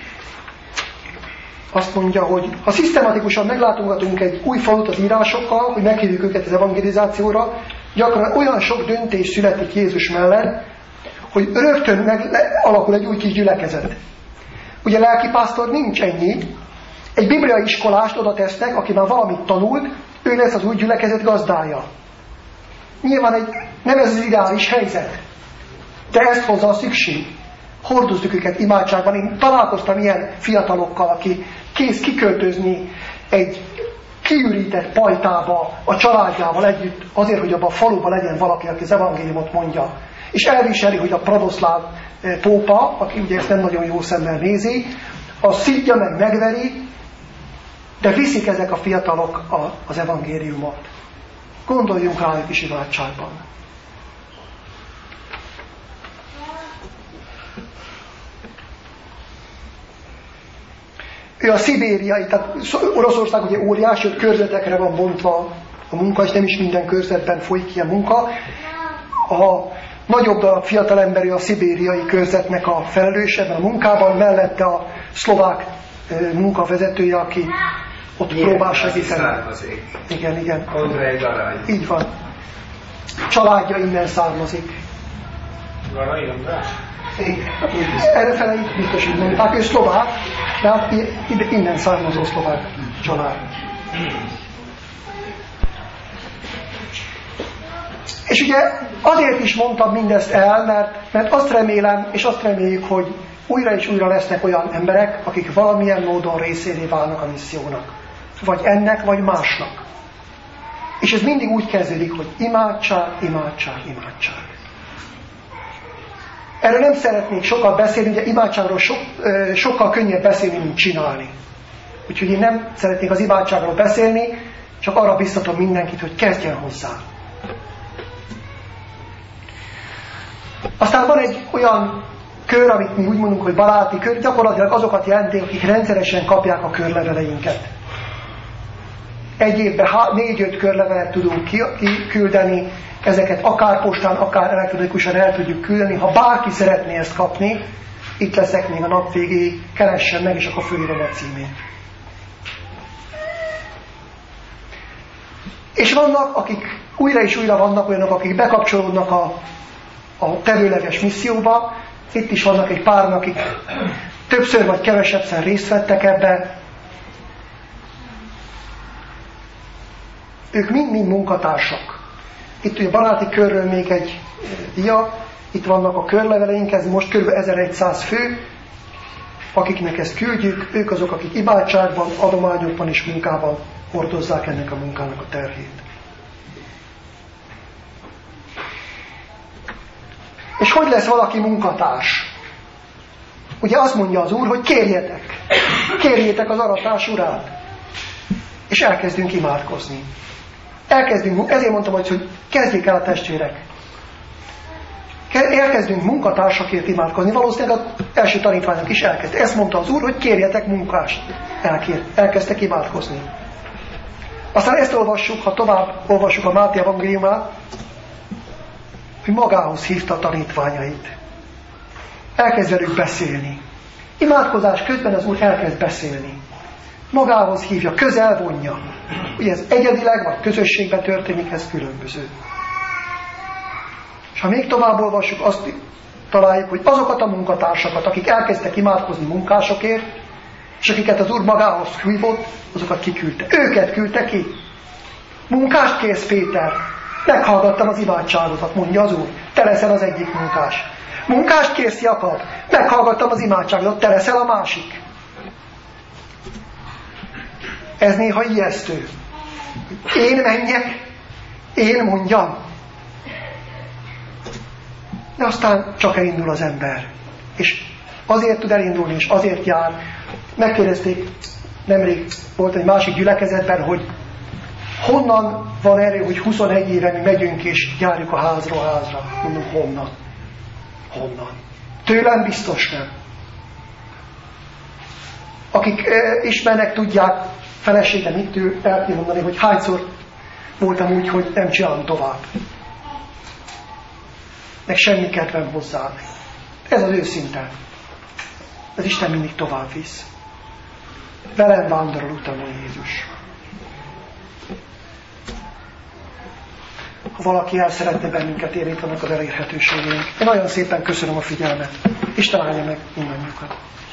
Speaker 2: Azt mondja, hogy ha szisztematikusan meglátogatunk egy új falut az írásokkal, hogy meghívjuk őket az evangelizációra, gyakran olyan sok döntés születik Jézus mellett, hogy rögtön alakul egy új kis gyülekezet. Ugye lelkipásztor nincs ennyi. Egy bibliai iskolást oda tesznek, aki már valamit tanult, ő lesz az új gyülekezet gazdája. Nyilván nem ez az ideális helyzet, de ezt hozza a szükség. Hordoztuk őket imádságban. Én találkoztam ilyen fiatalokkal, aki kész kiköltözni egy kiürített pajtába a családjával együtt, azért, hogy abban a faluban legyen valaki, aki az evangéliumot mondja. És elviseli, hogy a pravoszláv pópa, aki ugye ezt nem nagyon jó szemmel nézi, az szidja meg, megveri, de viszik ezek a fiatalok az evangéliumot. Gondoljunk rájuk is imádságban. Ő a szibériai, tehát Oroszország ugye óriási, hogy körzetekre van bontva a munka, és nem is minden körzetben folyik ilyen munka. A nagyobb a fiatalember, ő a szibériai körzetnek a felelőse a munkában, mellette a szlovák munkavezetője, aki ott próbál segíteni. Igen, igen.
Speaker 3: Andrej Garay.
Speaker 2: Így van. Családja innen származik.
Speaker 3: Garay András?
Speaker 2: Errefele itt biztos így mondták, ő szlovák, de hát innen származó szlovák család. És ugye azért is mondtam mindezt el, mert azt remélem, és azt reméljük, hogy újra és újra lesznek olyan emberek, akik valamilyen módon részévé válnak a missziónak. Vagy ennek, vagy másnak. És ez mindig úgy kezdődik, hogy imádság, imádság, imádság. Erről nem szeretnék sokat beszélni, ugye imádságról sokkal könnyebb beszélni, mint csinálni. Úgyhogy én nem szeretnék az imádságról beszélni, csak arra biztatom mindenkit, hogy kezdjen hozzá. Aztán van egy olyan kör, amit mi úgy mondunk, hogy baráti kör, gyakorlatilag azokat jelenti, akik rendszeresen kapják a körleveleinket. Egy évben 4-5 körlevelet tudunk kiküldeni, ezeket akár postán, akár elektronikusan el tudjuk küldeni. Ha bárki szeretné ezt kapni, itt leszek még a nap végéig, keressen meg, és akkor fölírom a címét. És vannak, akik újra és újra vannak olyanok, akik bekapcsolódnak a tevőleges misszióba. Itt is vannak egy páran, akik többször vagy kevesebbszer részt vettek ebbe. Ők mind-mind munkatársak. Itt ugye baráti körről még egy dia, itt vannak a körleveleink, ez most kb. 1100 fő, akiknek ezt küldjük, ők azok, akik imádságban, adományokban és munkában hordozzák ennek a munkának a terhét. És hogy lesz valaki munkatárs? Ugye azt mondja az Úr, hogy kérjetek. Kérjétek az aratás urát. És elkezdünk imádkozni. Ezért mondtam, hogy kezdjék el a testvérek. Elkezdünk munkatársakért imádkozni. Valószínűleg az első tanítványok is elkezd. Ezt mondta az Úr, hogy kérjetek munkást. Elkezdtek imádkozni. Aztán ezt olvassuk, ha tovább olvassuk a Máté evangéliumát, hogy magához hívta a tanítványait. Elkezd velük beszélni. Imádkozás közben az Úr elkezd beszélni. Magához hívja, közel vonja. Ugye ez egyedileg vagy közösségben történik, ez különböző. És ha még tovább olvassuk, azt találjuk, hogy azokat a munkatársakat, akik elkezdtek imádkozni munkásokért, és akiket az Úr magához hívott, azokat kiküldte. Őket küldte ki. Munkást kérsz, Péter? Meghallgattam az imádságodat, mondja az Úr. Te leszel az egyik munkás. Munkást kérsz, Jakab? Meghallgattam az imádságodat, te leszel a másik. Ez néha ijesztő. Én menjek, én mondjam. De aztán csak elindul az ember. És azért tud elindulni, és azért jár. Megkérdezték, nemrég volt egy másik gyülekezetben, hogy honnan van erő, hogy 21 éve mi megyünk és járjuk a házról házra. Mondom, honnan? Honnan? Tőlem biztos nem. Akik ismernek, tudják, feleségem itt el kell mondani, hogy hányszor voltam úgy, hogy nem csinálom tovább. Meg semmi kedvem hozzá. Ez az őszinte. Az Isten mindig tovább visz. Velem vándorol utána Jézus. Ha valaki el szeretne bennünket érni, itt vannak az elérhetőségeink. Én nagyon szépen köszönöm a figyelmet. Isten áldja meg mindannyiukat.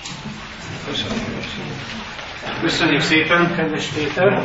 Speaker 1: Köszönjük szépen, kedves Péter.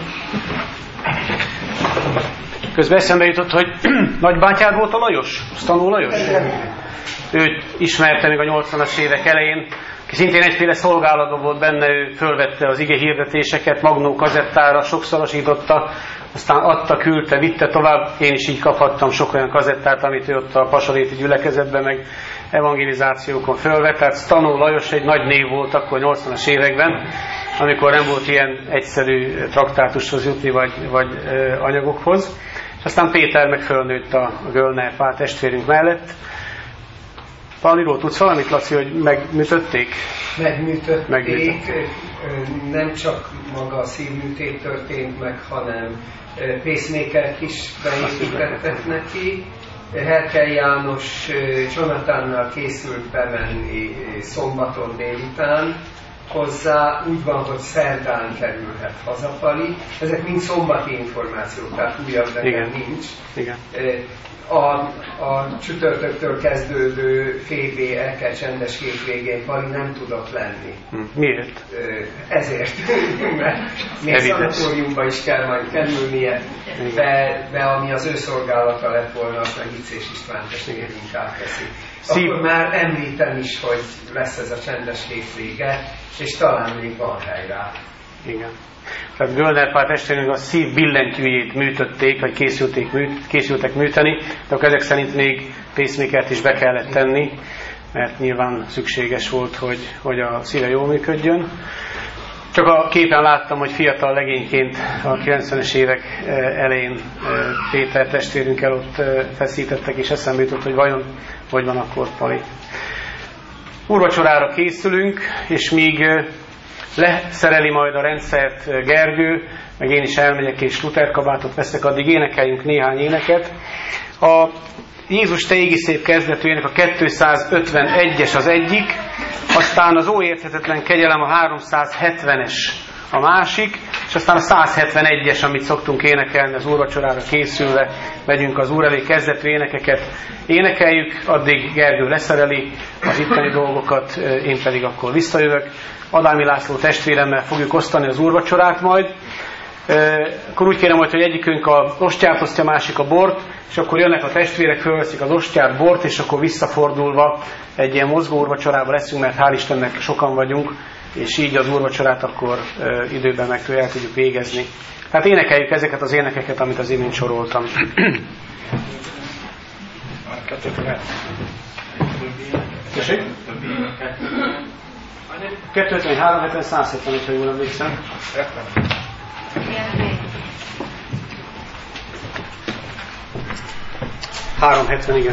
Speaker 1: Közben eszembe jutott, hogy nagybátyád volt a Lajos, Stanó Lajos. Őt ismerte még a 80-as évek elején, aki szintén egyféle szolgálatban volt benne, ő fölvette az ige hirdetéseket, magnó kazettára, sokszorosította, aztán adta, küldte, vitte tovább. Én is így kaphattam sok olyan kazettát, amit ő ott a Pasaréti gyülekezetben, meg evangelizációkon fölvett. Tehát Stanó Lajos egy nagy név volt akkor 80-as években, amikor nem volt ilyen egyszerű traktátushoz jutni, vagy anyagokhoz. És aztán Péter meg fölnőtt a Göllner Pál testvérünk mellett. Paliról tudsz valamit, Laci, hogy megműtötték?
Speaker 3: Megműtötték. Nem csak maga a szívműtét történt meg, hanem pacemaker-t is beépítettek neki. Herkel János Jonathannal készült bemenni szombaton délután hozzá, úgy van, hogy szerdán kerülhet hazapali. Ezek mind szombati információk, tehát újabb nekem nincs.
Speaker 1: Igen.
Speaker 3: A csütörtöktől kezdődő fél Erkel csendes hétvégén Pali nem tudott lenni.
Speaker 1: Miért?
Speaker 3: Ezért. Mert még szanatóriumba is kell majd kerülnie, de ami az ő szolgálata lett volna, azt meg Icés István testvérünk átveszi. Akkor már említem is, hogy lesz ez a csendes hétvége, és talán még van hely rá.
Speaker 1: Igen. Tehát Göllner Pál testvérünk a szív billentyűjét műtötték, vagy készültek műteni, de akkor ezek szerint még pacemakert is be kellett tenni, mert nyilván szükséges volt, hogy a szíve jól működjön. Csak a képen láttam, hogy fiatal legényként a 90-es évek elején Péter testvérünkkel ott feszítettek, és eszembe jutott, hogy vajon hogy van akkor Pali. Úrvacsorára készülünk, és míg leszereli majd a rendszert Gergő, meg én is elmegyek és Luther-kabátot veszek, addig énekeljünk néhány éneket. A Jézus te égi szép kezdetűjének a 251-es az egyik, aztán az Ó érthetetlen kegyelem a 370-es a másik, és aztán a 171-es, amit szoktunk énekelni az úrvacsorára készülve, megyünk az Úr elé kezdetű énekeket, énekeljük, addig Gergő leszereli az itteni dolgokat, én pedig akkor visszajövök. Adámi László testvéremmel fogjuk osztani az úrvacsorát majd. Akkor úgy kérem majd, hogy egyikünk a ostját osztja, másik a bort, és akkor jönnek a testvérek, fölveszik az ostját, bort, és akkor visszafordulva egy ilyen mozgó úrvacsorában leszünk, mert hál' Istennek sokan vagyunk, és így az úrvacsorát akkor időben meg el tudjuk végezni. Tehát énekeljük ezeket az énekeket, amit az imént soroltam. Tessék? 273, 70, 170, ha jól emlékszem. 370, igen.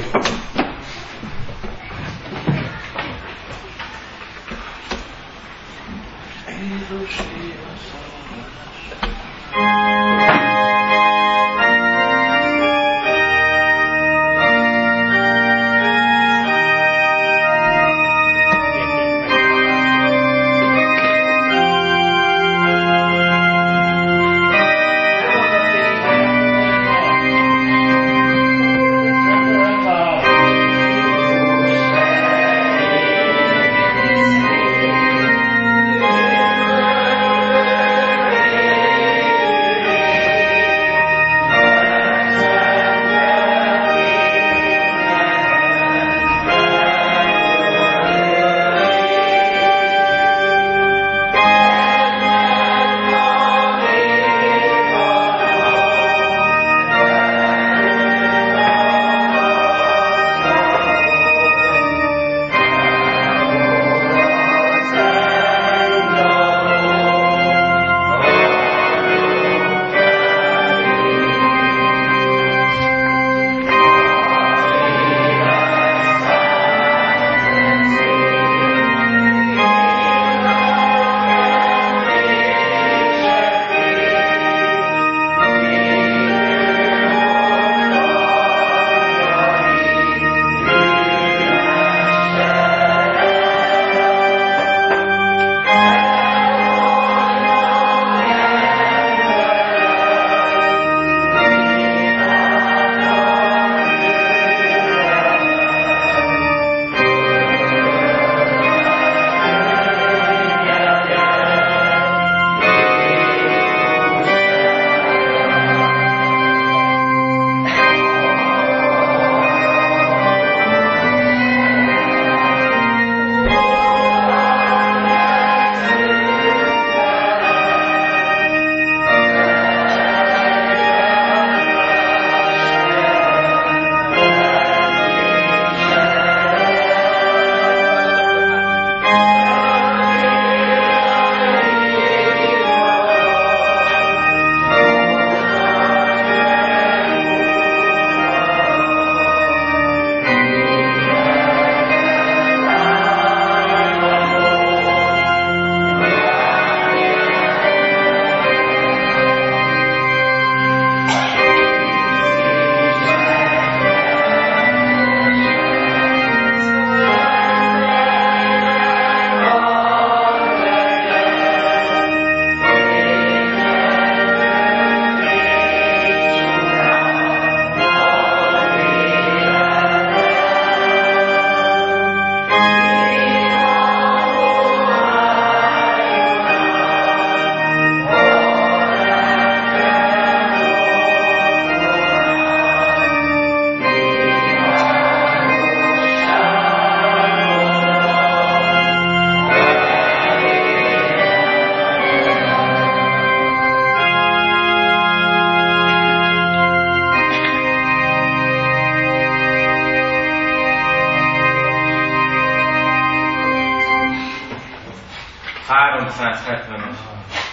Speaker 4: 370-es.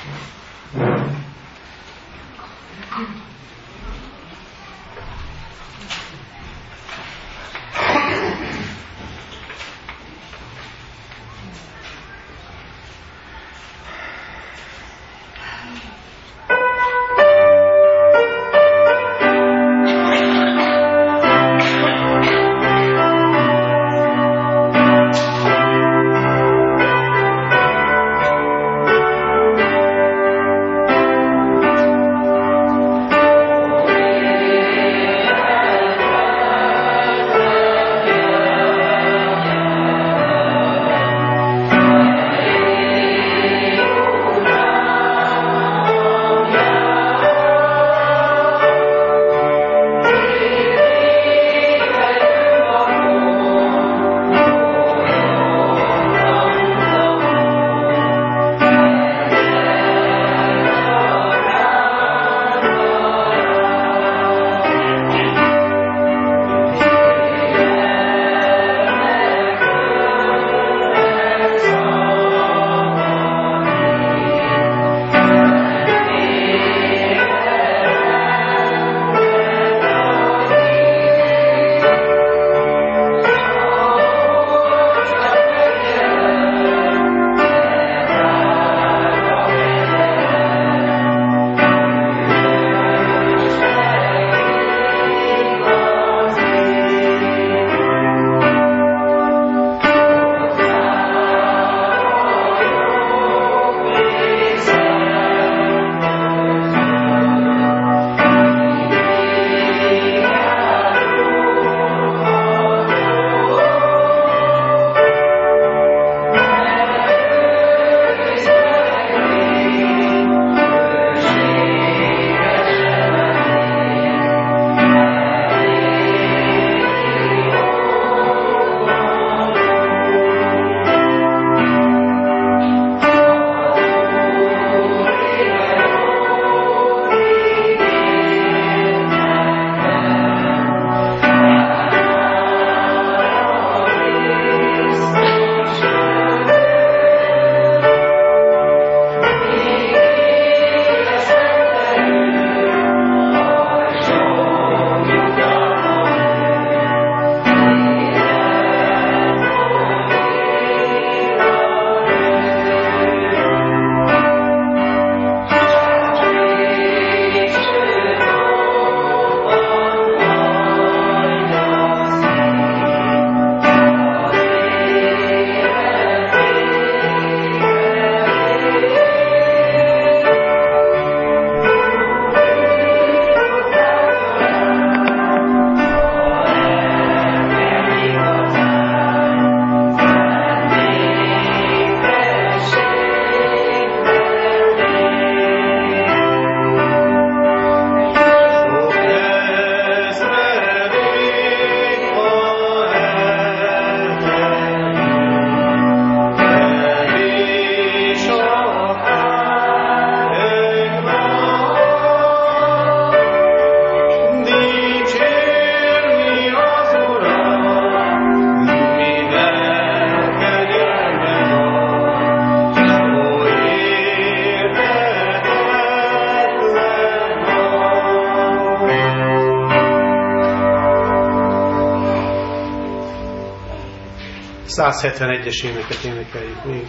Speaker 1: A 171-es éneket énekeljük még.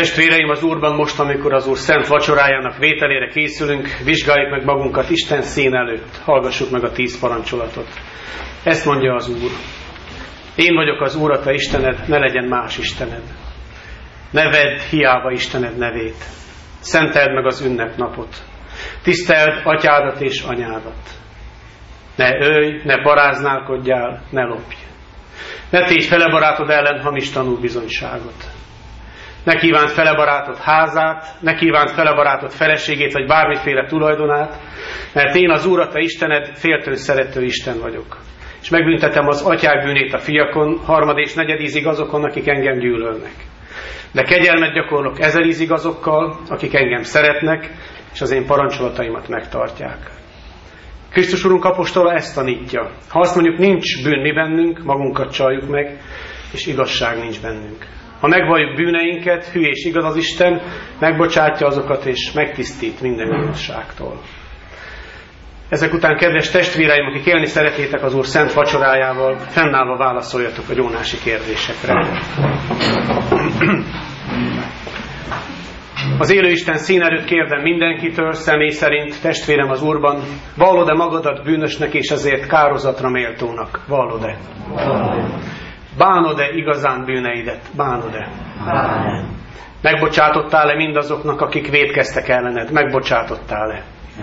Speaker 1: Testvéreim az Úrban, most, amikor az Úr szent vacsorájának vételére készülünk, vizsgáljuk meg magunkat Isten szín előtt, hallgassuk meg a 10 parancsolatot. Ezt mondja az Úr: én vagyok az Úr, a te Istened, ne legyen más istened. Ne vedd hiába Istened nevét. Szenteld meg az ünnepnapot. Tiszteld atyádat és anyádat. Ne ölj, ne paráználkodjál, ne lopj. Ne tégy fele barátod ellen hamis tanúbizonyságot. Ne kívánt fele barátod házát, ne kívánt fele barátod feleségét, vagy bármiféle tulajdonát, mert én az Úr, a te Istened, féltőn szerető Isten vagyok. És megbüntetem az atyák bűnét a fiakon, 3. és 4. ízig azokon, akik engem gyűlölnek. De kegyelmet gyakorlok 1000 ízig azokkal, akik engem szeretnek, és az én parancsolataimat megtartják. Krisztus Urunk apostola ezt tanítja. Ha azt mondjuk, nincs bűn mi bennünk, magunkat csaljuk meg, és igazság nincs bennünk. Ha megvalljuk bűneinket, hű és igaz az Isten, megbocsátja azokat, és megtisztít minden igazságtól. Ezek után, kedves testvéreim, akik élni szeretnétek az Úr szent vacsorájával, fennállva válaszoljatok a gyónási kérdésekre. Az élő Isten szín előtt kérdem mindenkitől, személy szerint, testvérem az Úrban, vallod-e magadat bűnösnek és ezért kározatra méltónak? Vallod-e? Bánod-e igazán bűneidet? Bánod-e? Megbocsátottál-e mindazoknak, akik vétkeztek ellened? Megbocsátottál-e?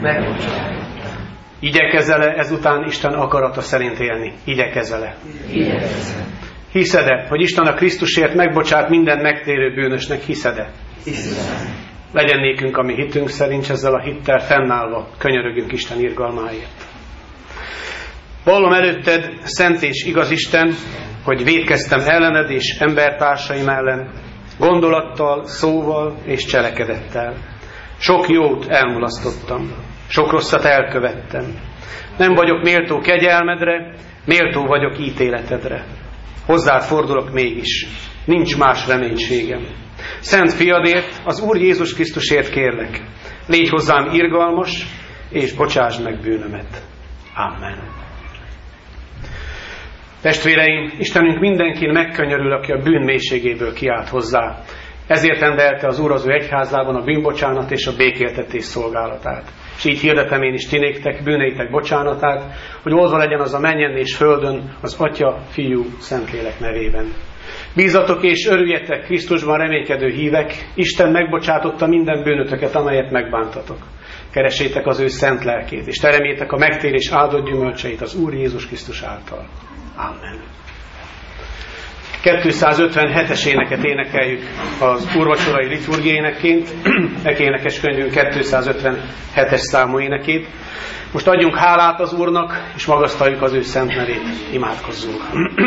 Speaker 1: Igyekezel-e ezután Isten akarata szerint élni? Igyekezel-e? Hiszed-e, hogy Isten a Krisztusért megbocsát minden megtérő bűnösnek? Hiszed-e? Legyen nékünk a mi hitünk szerint, ezzel a hittel fennállva könyörögünk Isten irgalmáért. Vallom előtted, szent és igaz Isten, hogy vétkeztem ellened és embertársaim ellen, gondolattal, szóval és cselekedettel. Sok jót elmulasztottam, sok rosszat elkövettem. Nem vagyok méltó kegyelmedre, méltó vagyok ítéletedre. Hozzád fordulok mégis, nincs más reménységem. Szent fiadért, az Úr Jézus Krisztusért kérlek, légy hozzám irgalmas, és bocsásd meg bűnömet. Amen. Testvéreim, Istenünk mindenkin megkönyörül, aki a bűn mélységéből kiált hozzá. Ezért rendelte az Úr az ő egyházában a bűnbocsánat és a békéltetés szolgálatát. És így hirdetem én is ti néktek bűneitek bocsánatát, hogy oldva legyen az a mennyen és földön az Atya, Fiú, Szentlélek nevében. Bízatok és örüljetek, Krisztusban reménykedő hívek, Isten megbocsátotta minden bűnötöket, amelyet megbántatok. Keresétek az ő szent lelkét, és teremjétek a megtérés áldott gyümölcseit az Úr Jézus Krisztus által. Amen. 257-es éneket énekeljük az úrvacsorai liturgia énekként, énekeskönyvünk 257-es számú énekét. Most adjunk hálát az Úrnak, és magasztaljuk az ő szent nevét. Imádkozzunk.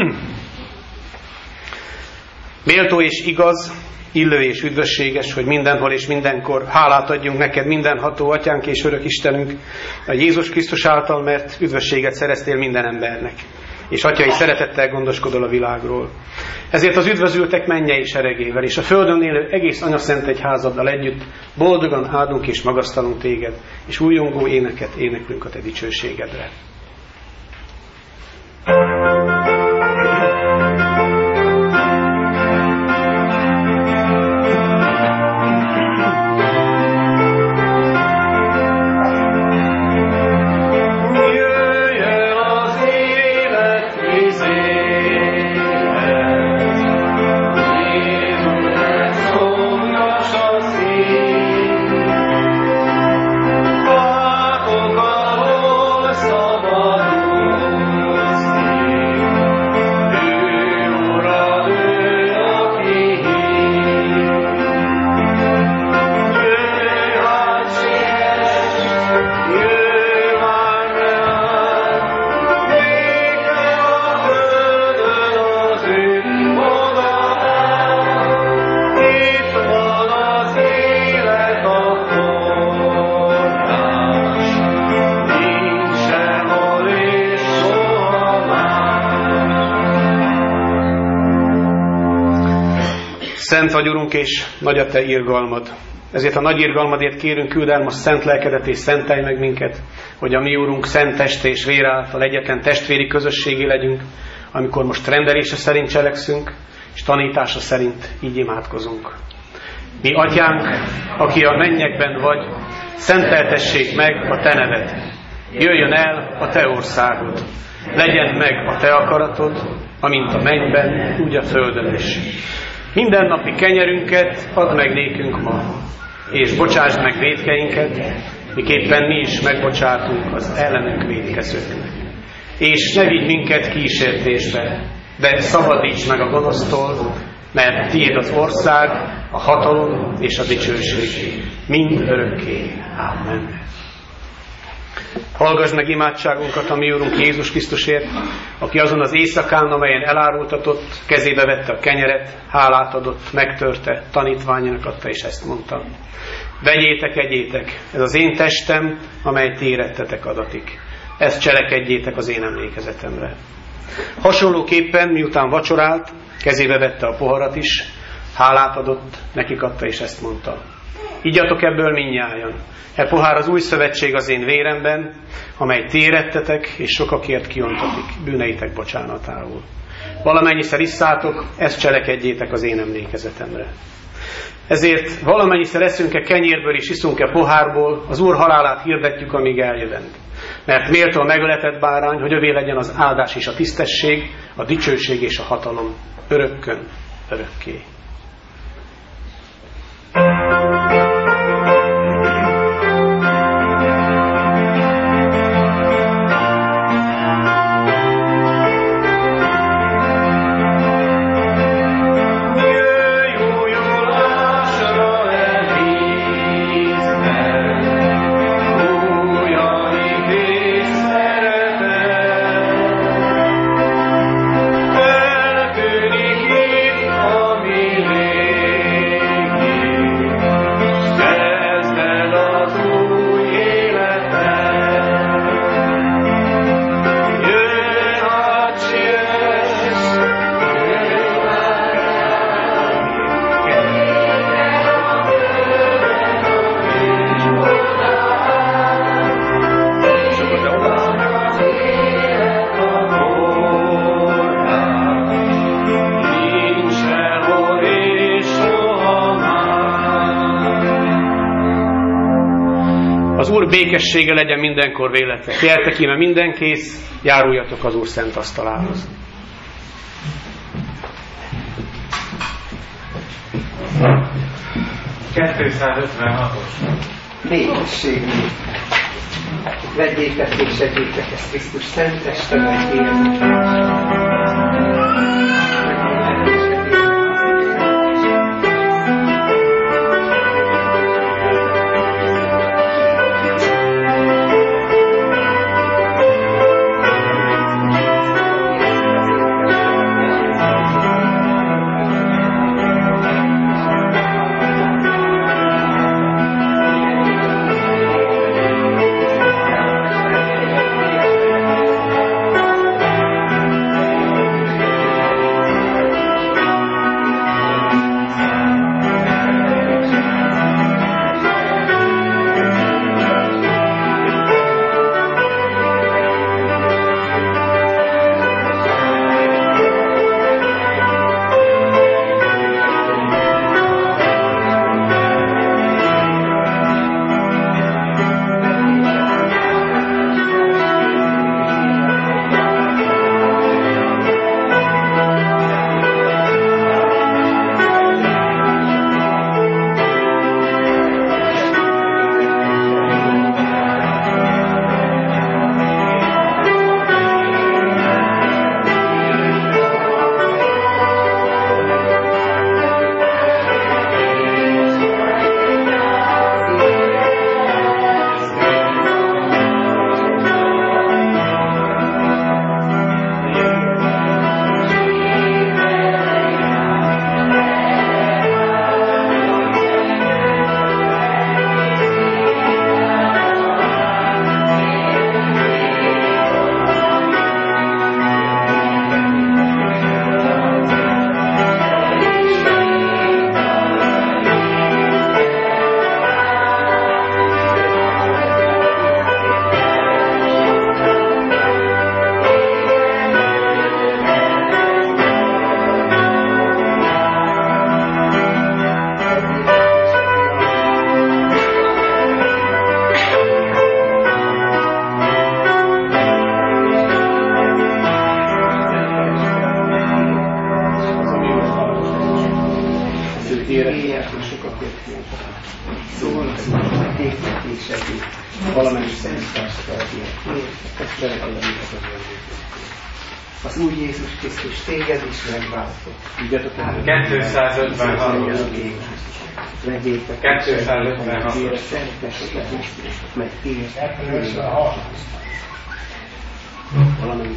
Speaker 1: Méltó és igaz, illő és üdvösséges, hogy mindenhol és mindenkor hálát adjunk neked, mindenható Atyánk és Örök Istenünk, a Jézus Krisztus által, mert üdvösséget szereztél minden embernek, és atyai szeretettel gondoskodol a világról. Ezért az üdvözültek mennyei seregével, és a földön élő egész anyaszent egyházaddal együtt boldogan áldunk és magasztalunk téged, és újongó éneket éneklünk a te dicsőségedre. Szent vagy, Urunk, és nagy a te irgalmad. Ezért a nagy irgalmadért kérünk, küld el most szent lelkedet és szentelj meg minket, hogy a mi Úrunk szent teste és vére által egyetlen testvéri közösségé legyünk, amikor most rendelése szerint cselekszünk, és tanítása szerint így imádkozunk. Mi atyánk, aki a mennyekben vagy, szenteltessék meg a te neved. Jöjjön el a te országod. Legyen meg a te akaratod, amint a mennyben, úgy a földön is. Mindennapi kenyerünket add meg nékünk ma, és bocsásd meg vétkeinket, miképpen mi is megbocsátunk az ellenünk vétkezőknek. És ne vigy minket kísértésbe, de szabadíts meg a gonosztól, mert tiéd az ország, a hatalom és a dicsőség mind örökké. Amen. Hallgass meg imádságunkat a mi Úrunk Jézus Krisztusért, aki azon az éjszakán, amelyen elárultatott, kezébe vette a kenyeret, hálát adott, megtörte, tanítványának adta, és ezt mondta: vegyétek, egyétek, ez az én testem, amely ti érettetek adatik. Ezt cselekedjétek az én emlékezetemre. Hasonlóképpen, miután vacsorált, kezébe vette a poharat is, hálát adott, nekik adta, és ezt mondta: igyatok ebből mindnyájan. E pohár az új szövetség az én véremben, amely ti érettetek, és sokakért kiontatik bűneitek bocsánatául. Valamennyiszer isszátok, ezt cselekedjétek az én emlékezetemre. Ezért valamennyiszer eszünk-e kenyérből és iszunk-e pohárból, az Úr halálát hirdetjük, amíg eljövend. Mert méltó a megöletett bárány, hogy övé legyen az áldás és a tisztesség, a dicsőség és a hatalom örökkön, örökké. Az Úr békessége legyen mindenkor véletek. Gyertek íme minden kész, járuljatok az Úr szent asztalához.
Speaker 3: Békesség. Vegyétek és egyétek ezt Krisztus szent testemet élni.
Speaker 4: végtetésedét, valamennyi szentársadalmiak, az Úr Jézus Krisztus téged is megváltott. Tudjátok,
Speaker 5: 256.
Speaker 4: Legvétek
Speaker 5: 256.
Speaker 4: meg téged. Valamennyi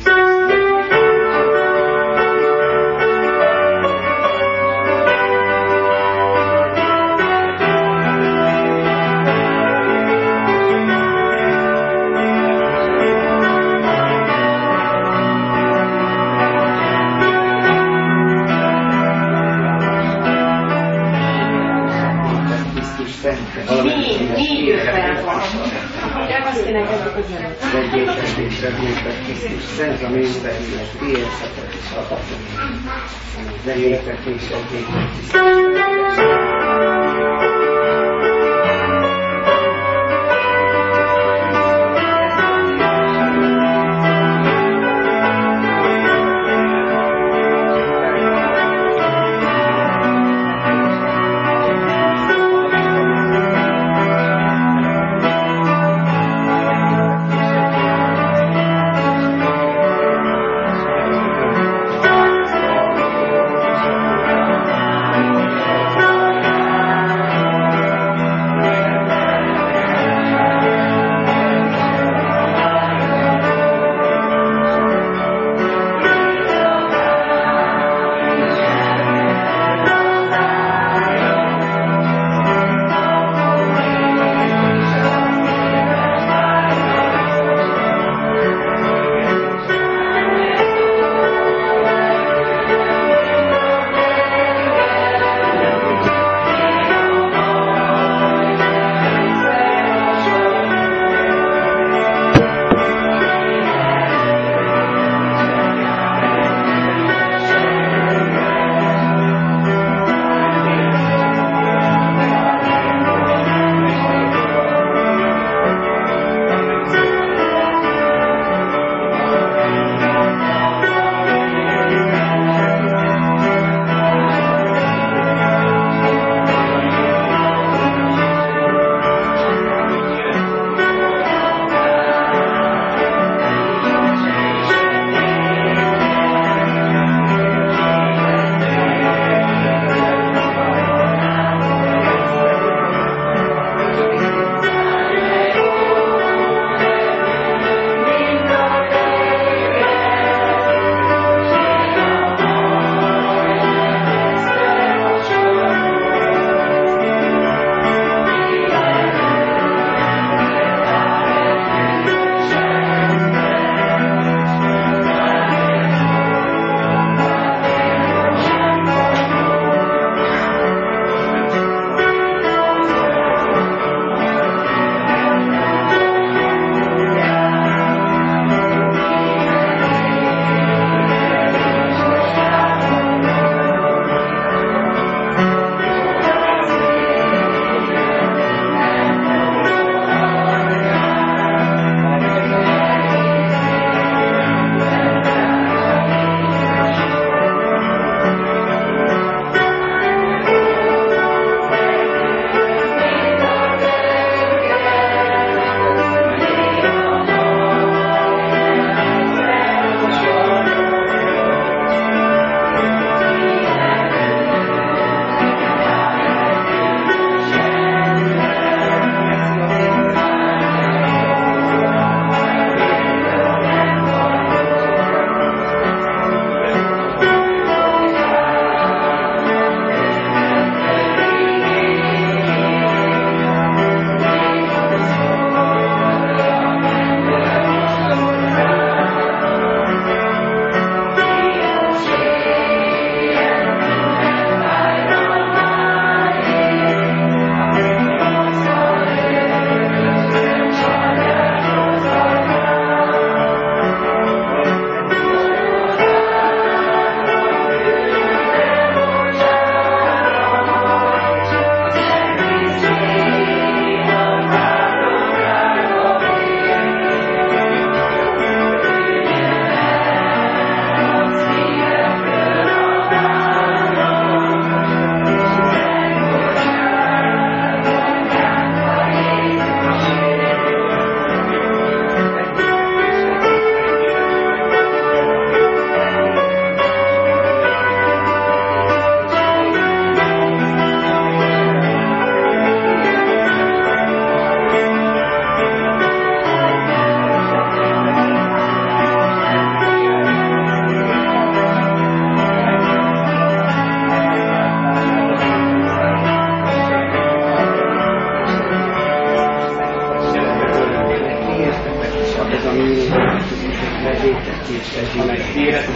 Speaker 4: és egyébként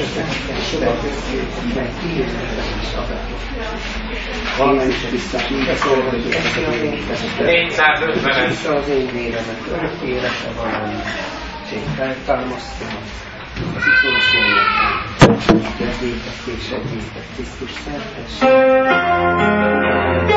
Speaker 4: meg kiéretes is adatot. Valamelyik biztos beszélgetünk,
Speaker 5: 450-es.
Speaker 4: az én véremet örökére se valamit. És én feltámasztom az utolsó napon, kedvétek és egyétek Krisztus szentességét.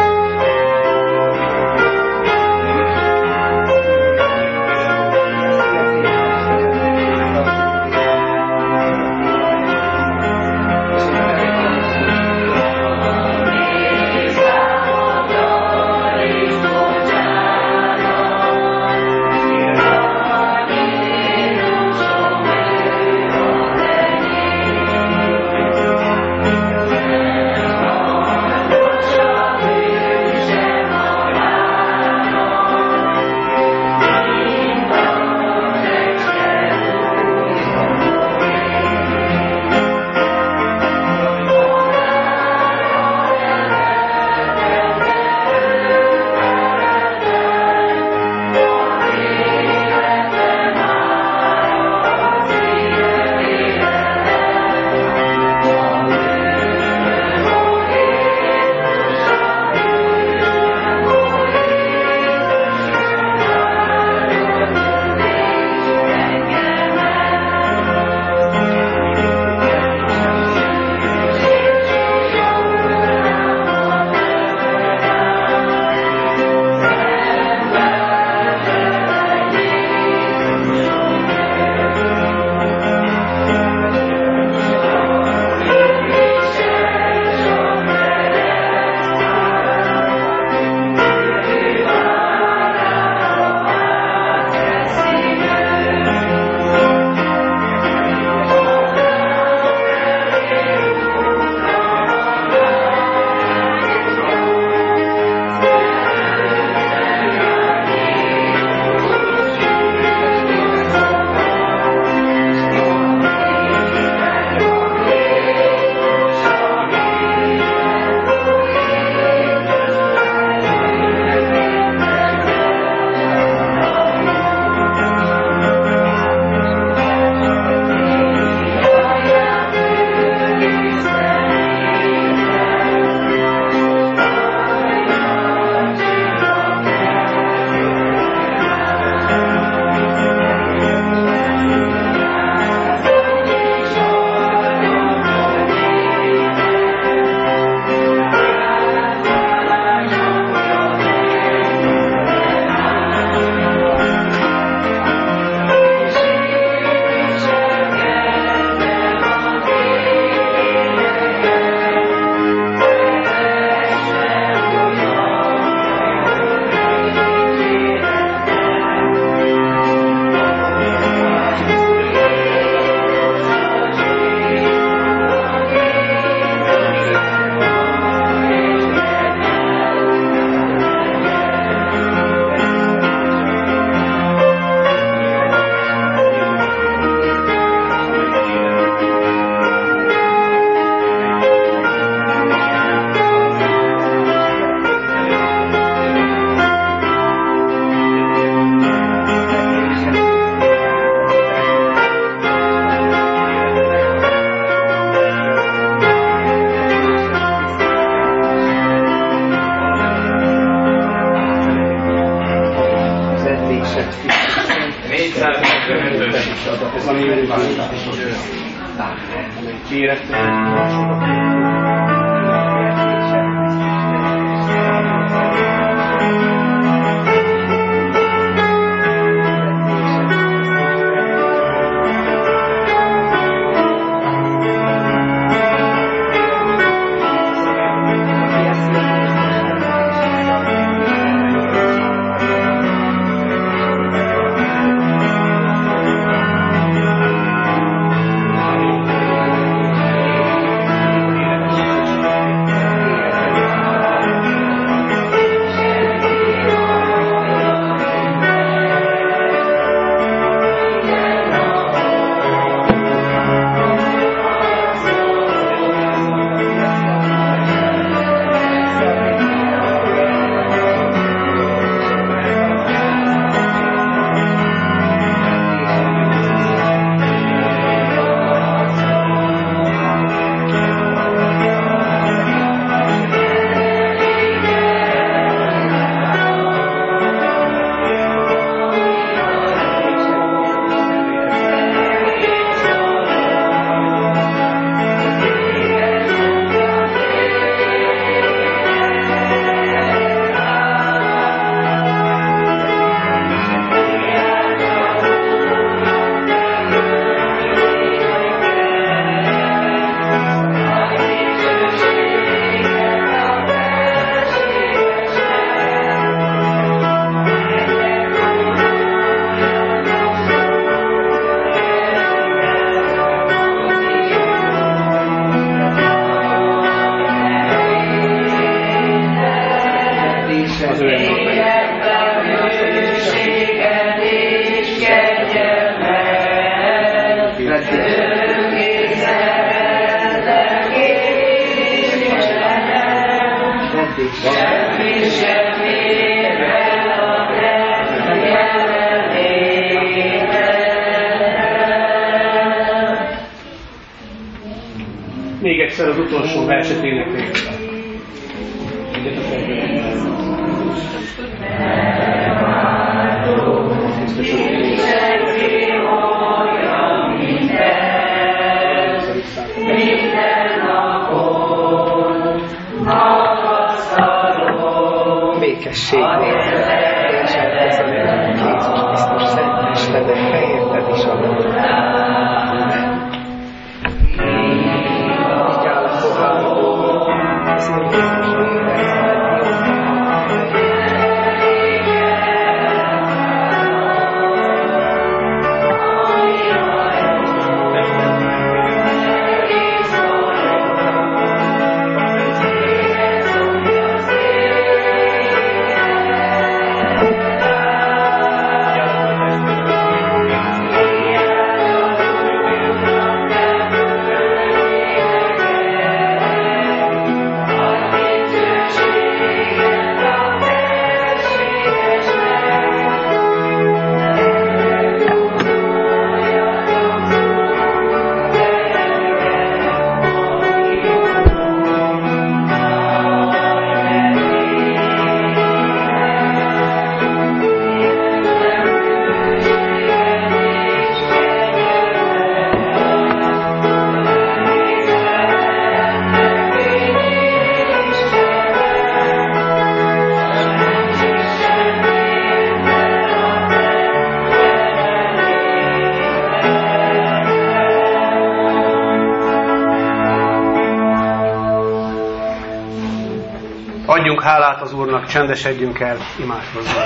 Speaker 5: Ez a mi nyilvánítás.
Speaker 1: Még egyszer az utolsó verset énekeljük.
Speaker 4: Békességnél, és elkezdődően Jézus Krisztus szent testedekre érted is adott. Amen. Így áll a fogadó, az Úr Jézus
Speaker 1: Adjunk hálát az Úrnak, csendesedjünk el, imádkozzunk.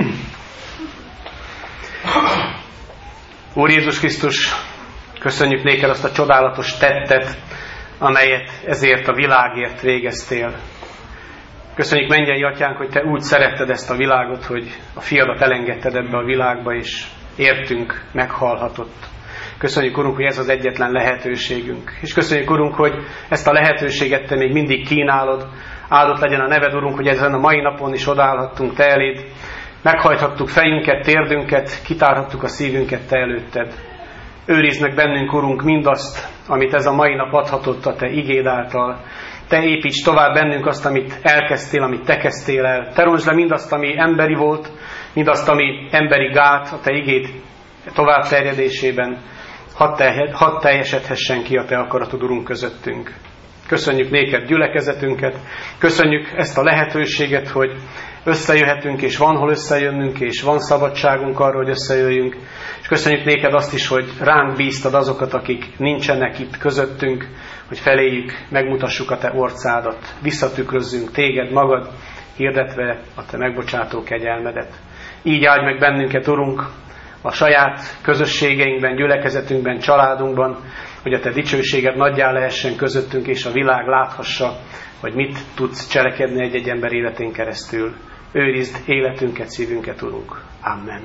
Speaker 1: Úr Jézus Krisztus, köszönjük néked azt a csodálatos tettet, amelyet ezért a világért végeztél. Köszönjük, mennyei Atyánk, hogy Te úgy szeretted ezt a világot, hogy a fiadat elengedted ebbe a világba, és értünk meghalhatott. Köszönjük, Urunk, hogy ez az egyetlen lehetőségünk. És köszönjük, Urunk, hogy ezt a lehetőséget Te még mindig kínálod. Áldott legyen a neved, Urunk, hogy ezen a mai napon is odaállhattunk Te eléd. Meghajthattuk fejünket, térdünket, kitárhattuk a szívünket Te előtted. Őrizd meg bennünk, Urunk, mindazt, amit ez a mai nap adhatott a Te igéd által. Te építs tovább bennünk azt, amit elkezdtél, amit Te kezdtél el. Te rontsd le mindazt, ami emberi volt, mindazt, ami emberi gát a Te igéd tovább terjedésében. Hadd teljesedhessen ki a Te akaratod, Urunk, közöttünk. Köszönjük néked gyülekezetünket, köszönjük ezt a lehetőséget, hogy összejöhetünk, és van hol összejönnünk, és van szabadságunk arra, hogy összejöjjünk. És köszönjük néked azt is, hogy ránk bíztad azokat, akik nincsenek itt közöttünk, hogy feléjük megmutassuk a Te orcádat, visszatükrözzünk Téged magad, hirdetve a Te megbocsátó kegyelmedet. Így áldj meg bennünket, Urunk, a saját közösségeinkben, gyülekezetünkben, családunkban, hogy a Te dicsőséged nagyjá lehessen közöttünk, és a világ láthassa, hogy mit tudsz cselekedni egy-egy ember életén keresztül. Őrizd életünket, szívünket, Urunk. Amen.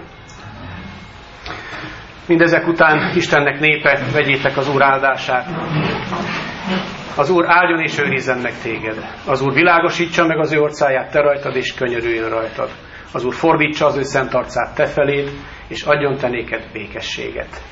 Speaker 1: Mindezek után Istennek népe, vegyétek az Úr áldását. Az Úr áldjon és őrizzen meg téged. Az Úr világosítsa meg az ő orcáját te rajtad, és könyörüljön rajtad. Az Úr fordítsa az ő szent arcát te feléd, és adjon te néked békességet.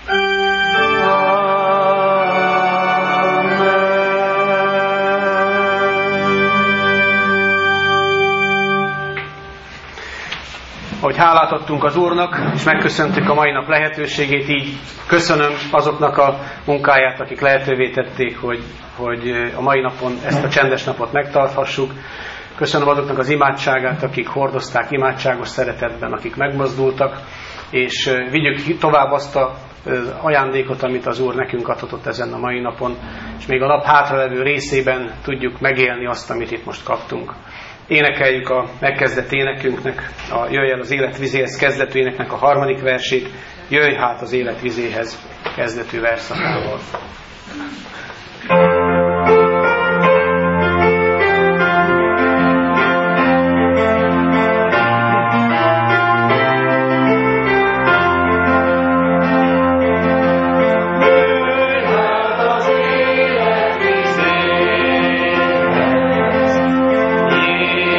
Speaker 1: Ahogy hálát adtunk az Úrnak, és megköszöntük a mai nap lehetőségét, így köszönöm azoknak a munkáját, akik lehetővé tették, hogy a mai napon ezt a csendes napot megtarthassuk. Köszönöm azoknak az imádságát, akik hordozták imádságos szeretetben, akik megmozdultak, és vigyük tovább azt az ajándékot, amit az Úr nekünk adhatott ezen a mai napon, és még a nap hátralevő részében tudjuk megélni azt, amit itt most kaptunk. Énekeljük a megkezdett énekünknek, a Jöjj el az élet vizéhez kezdetű éneknek a 3. versét, Jöjj hát az élet vizéhez kezdetű verszakával.
Speaker 5: Yeah.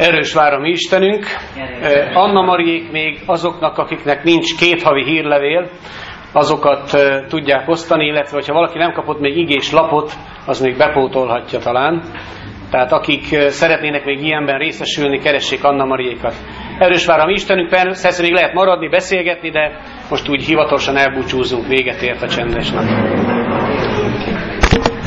Speaker 1: Erős vár a mi Istenünk. Anna Mariék még azoknak, akiknek nincs 2 havi hírlevél, azokat tudják osztani, illetve ha valaki nem kapott még igés lapot, az még bepótolhatja talán. Tehát akik szeretnének még ilyenben részesülni, keressék Anna Mariékat. Erős vár a mi Istenünk, persze még lehet maradni, beszélgetni, de most úgy hivatalosan elbúcsúzunk, véget ért a csendesnek.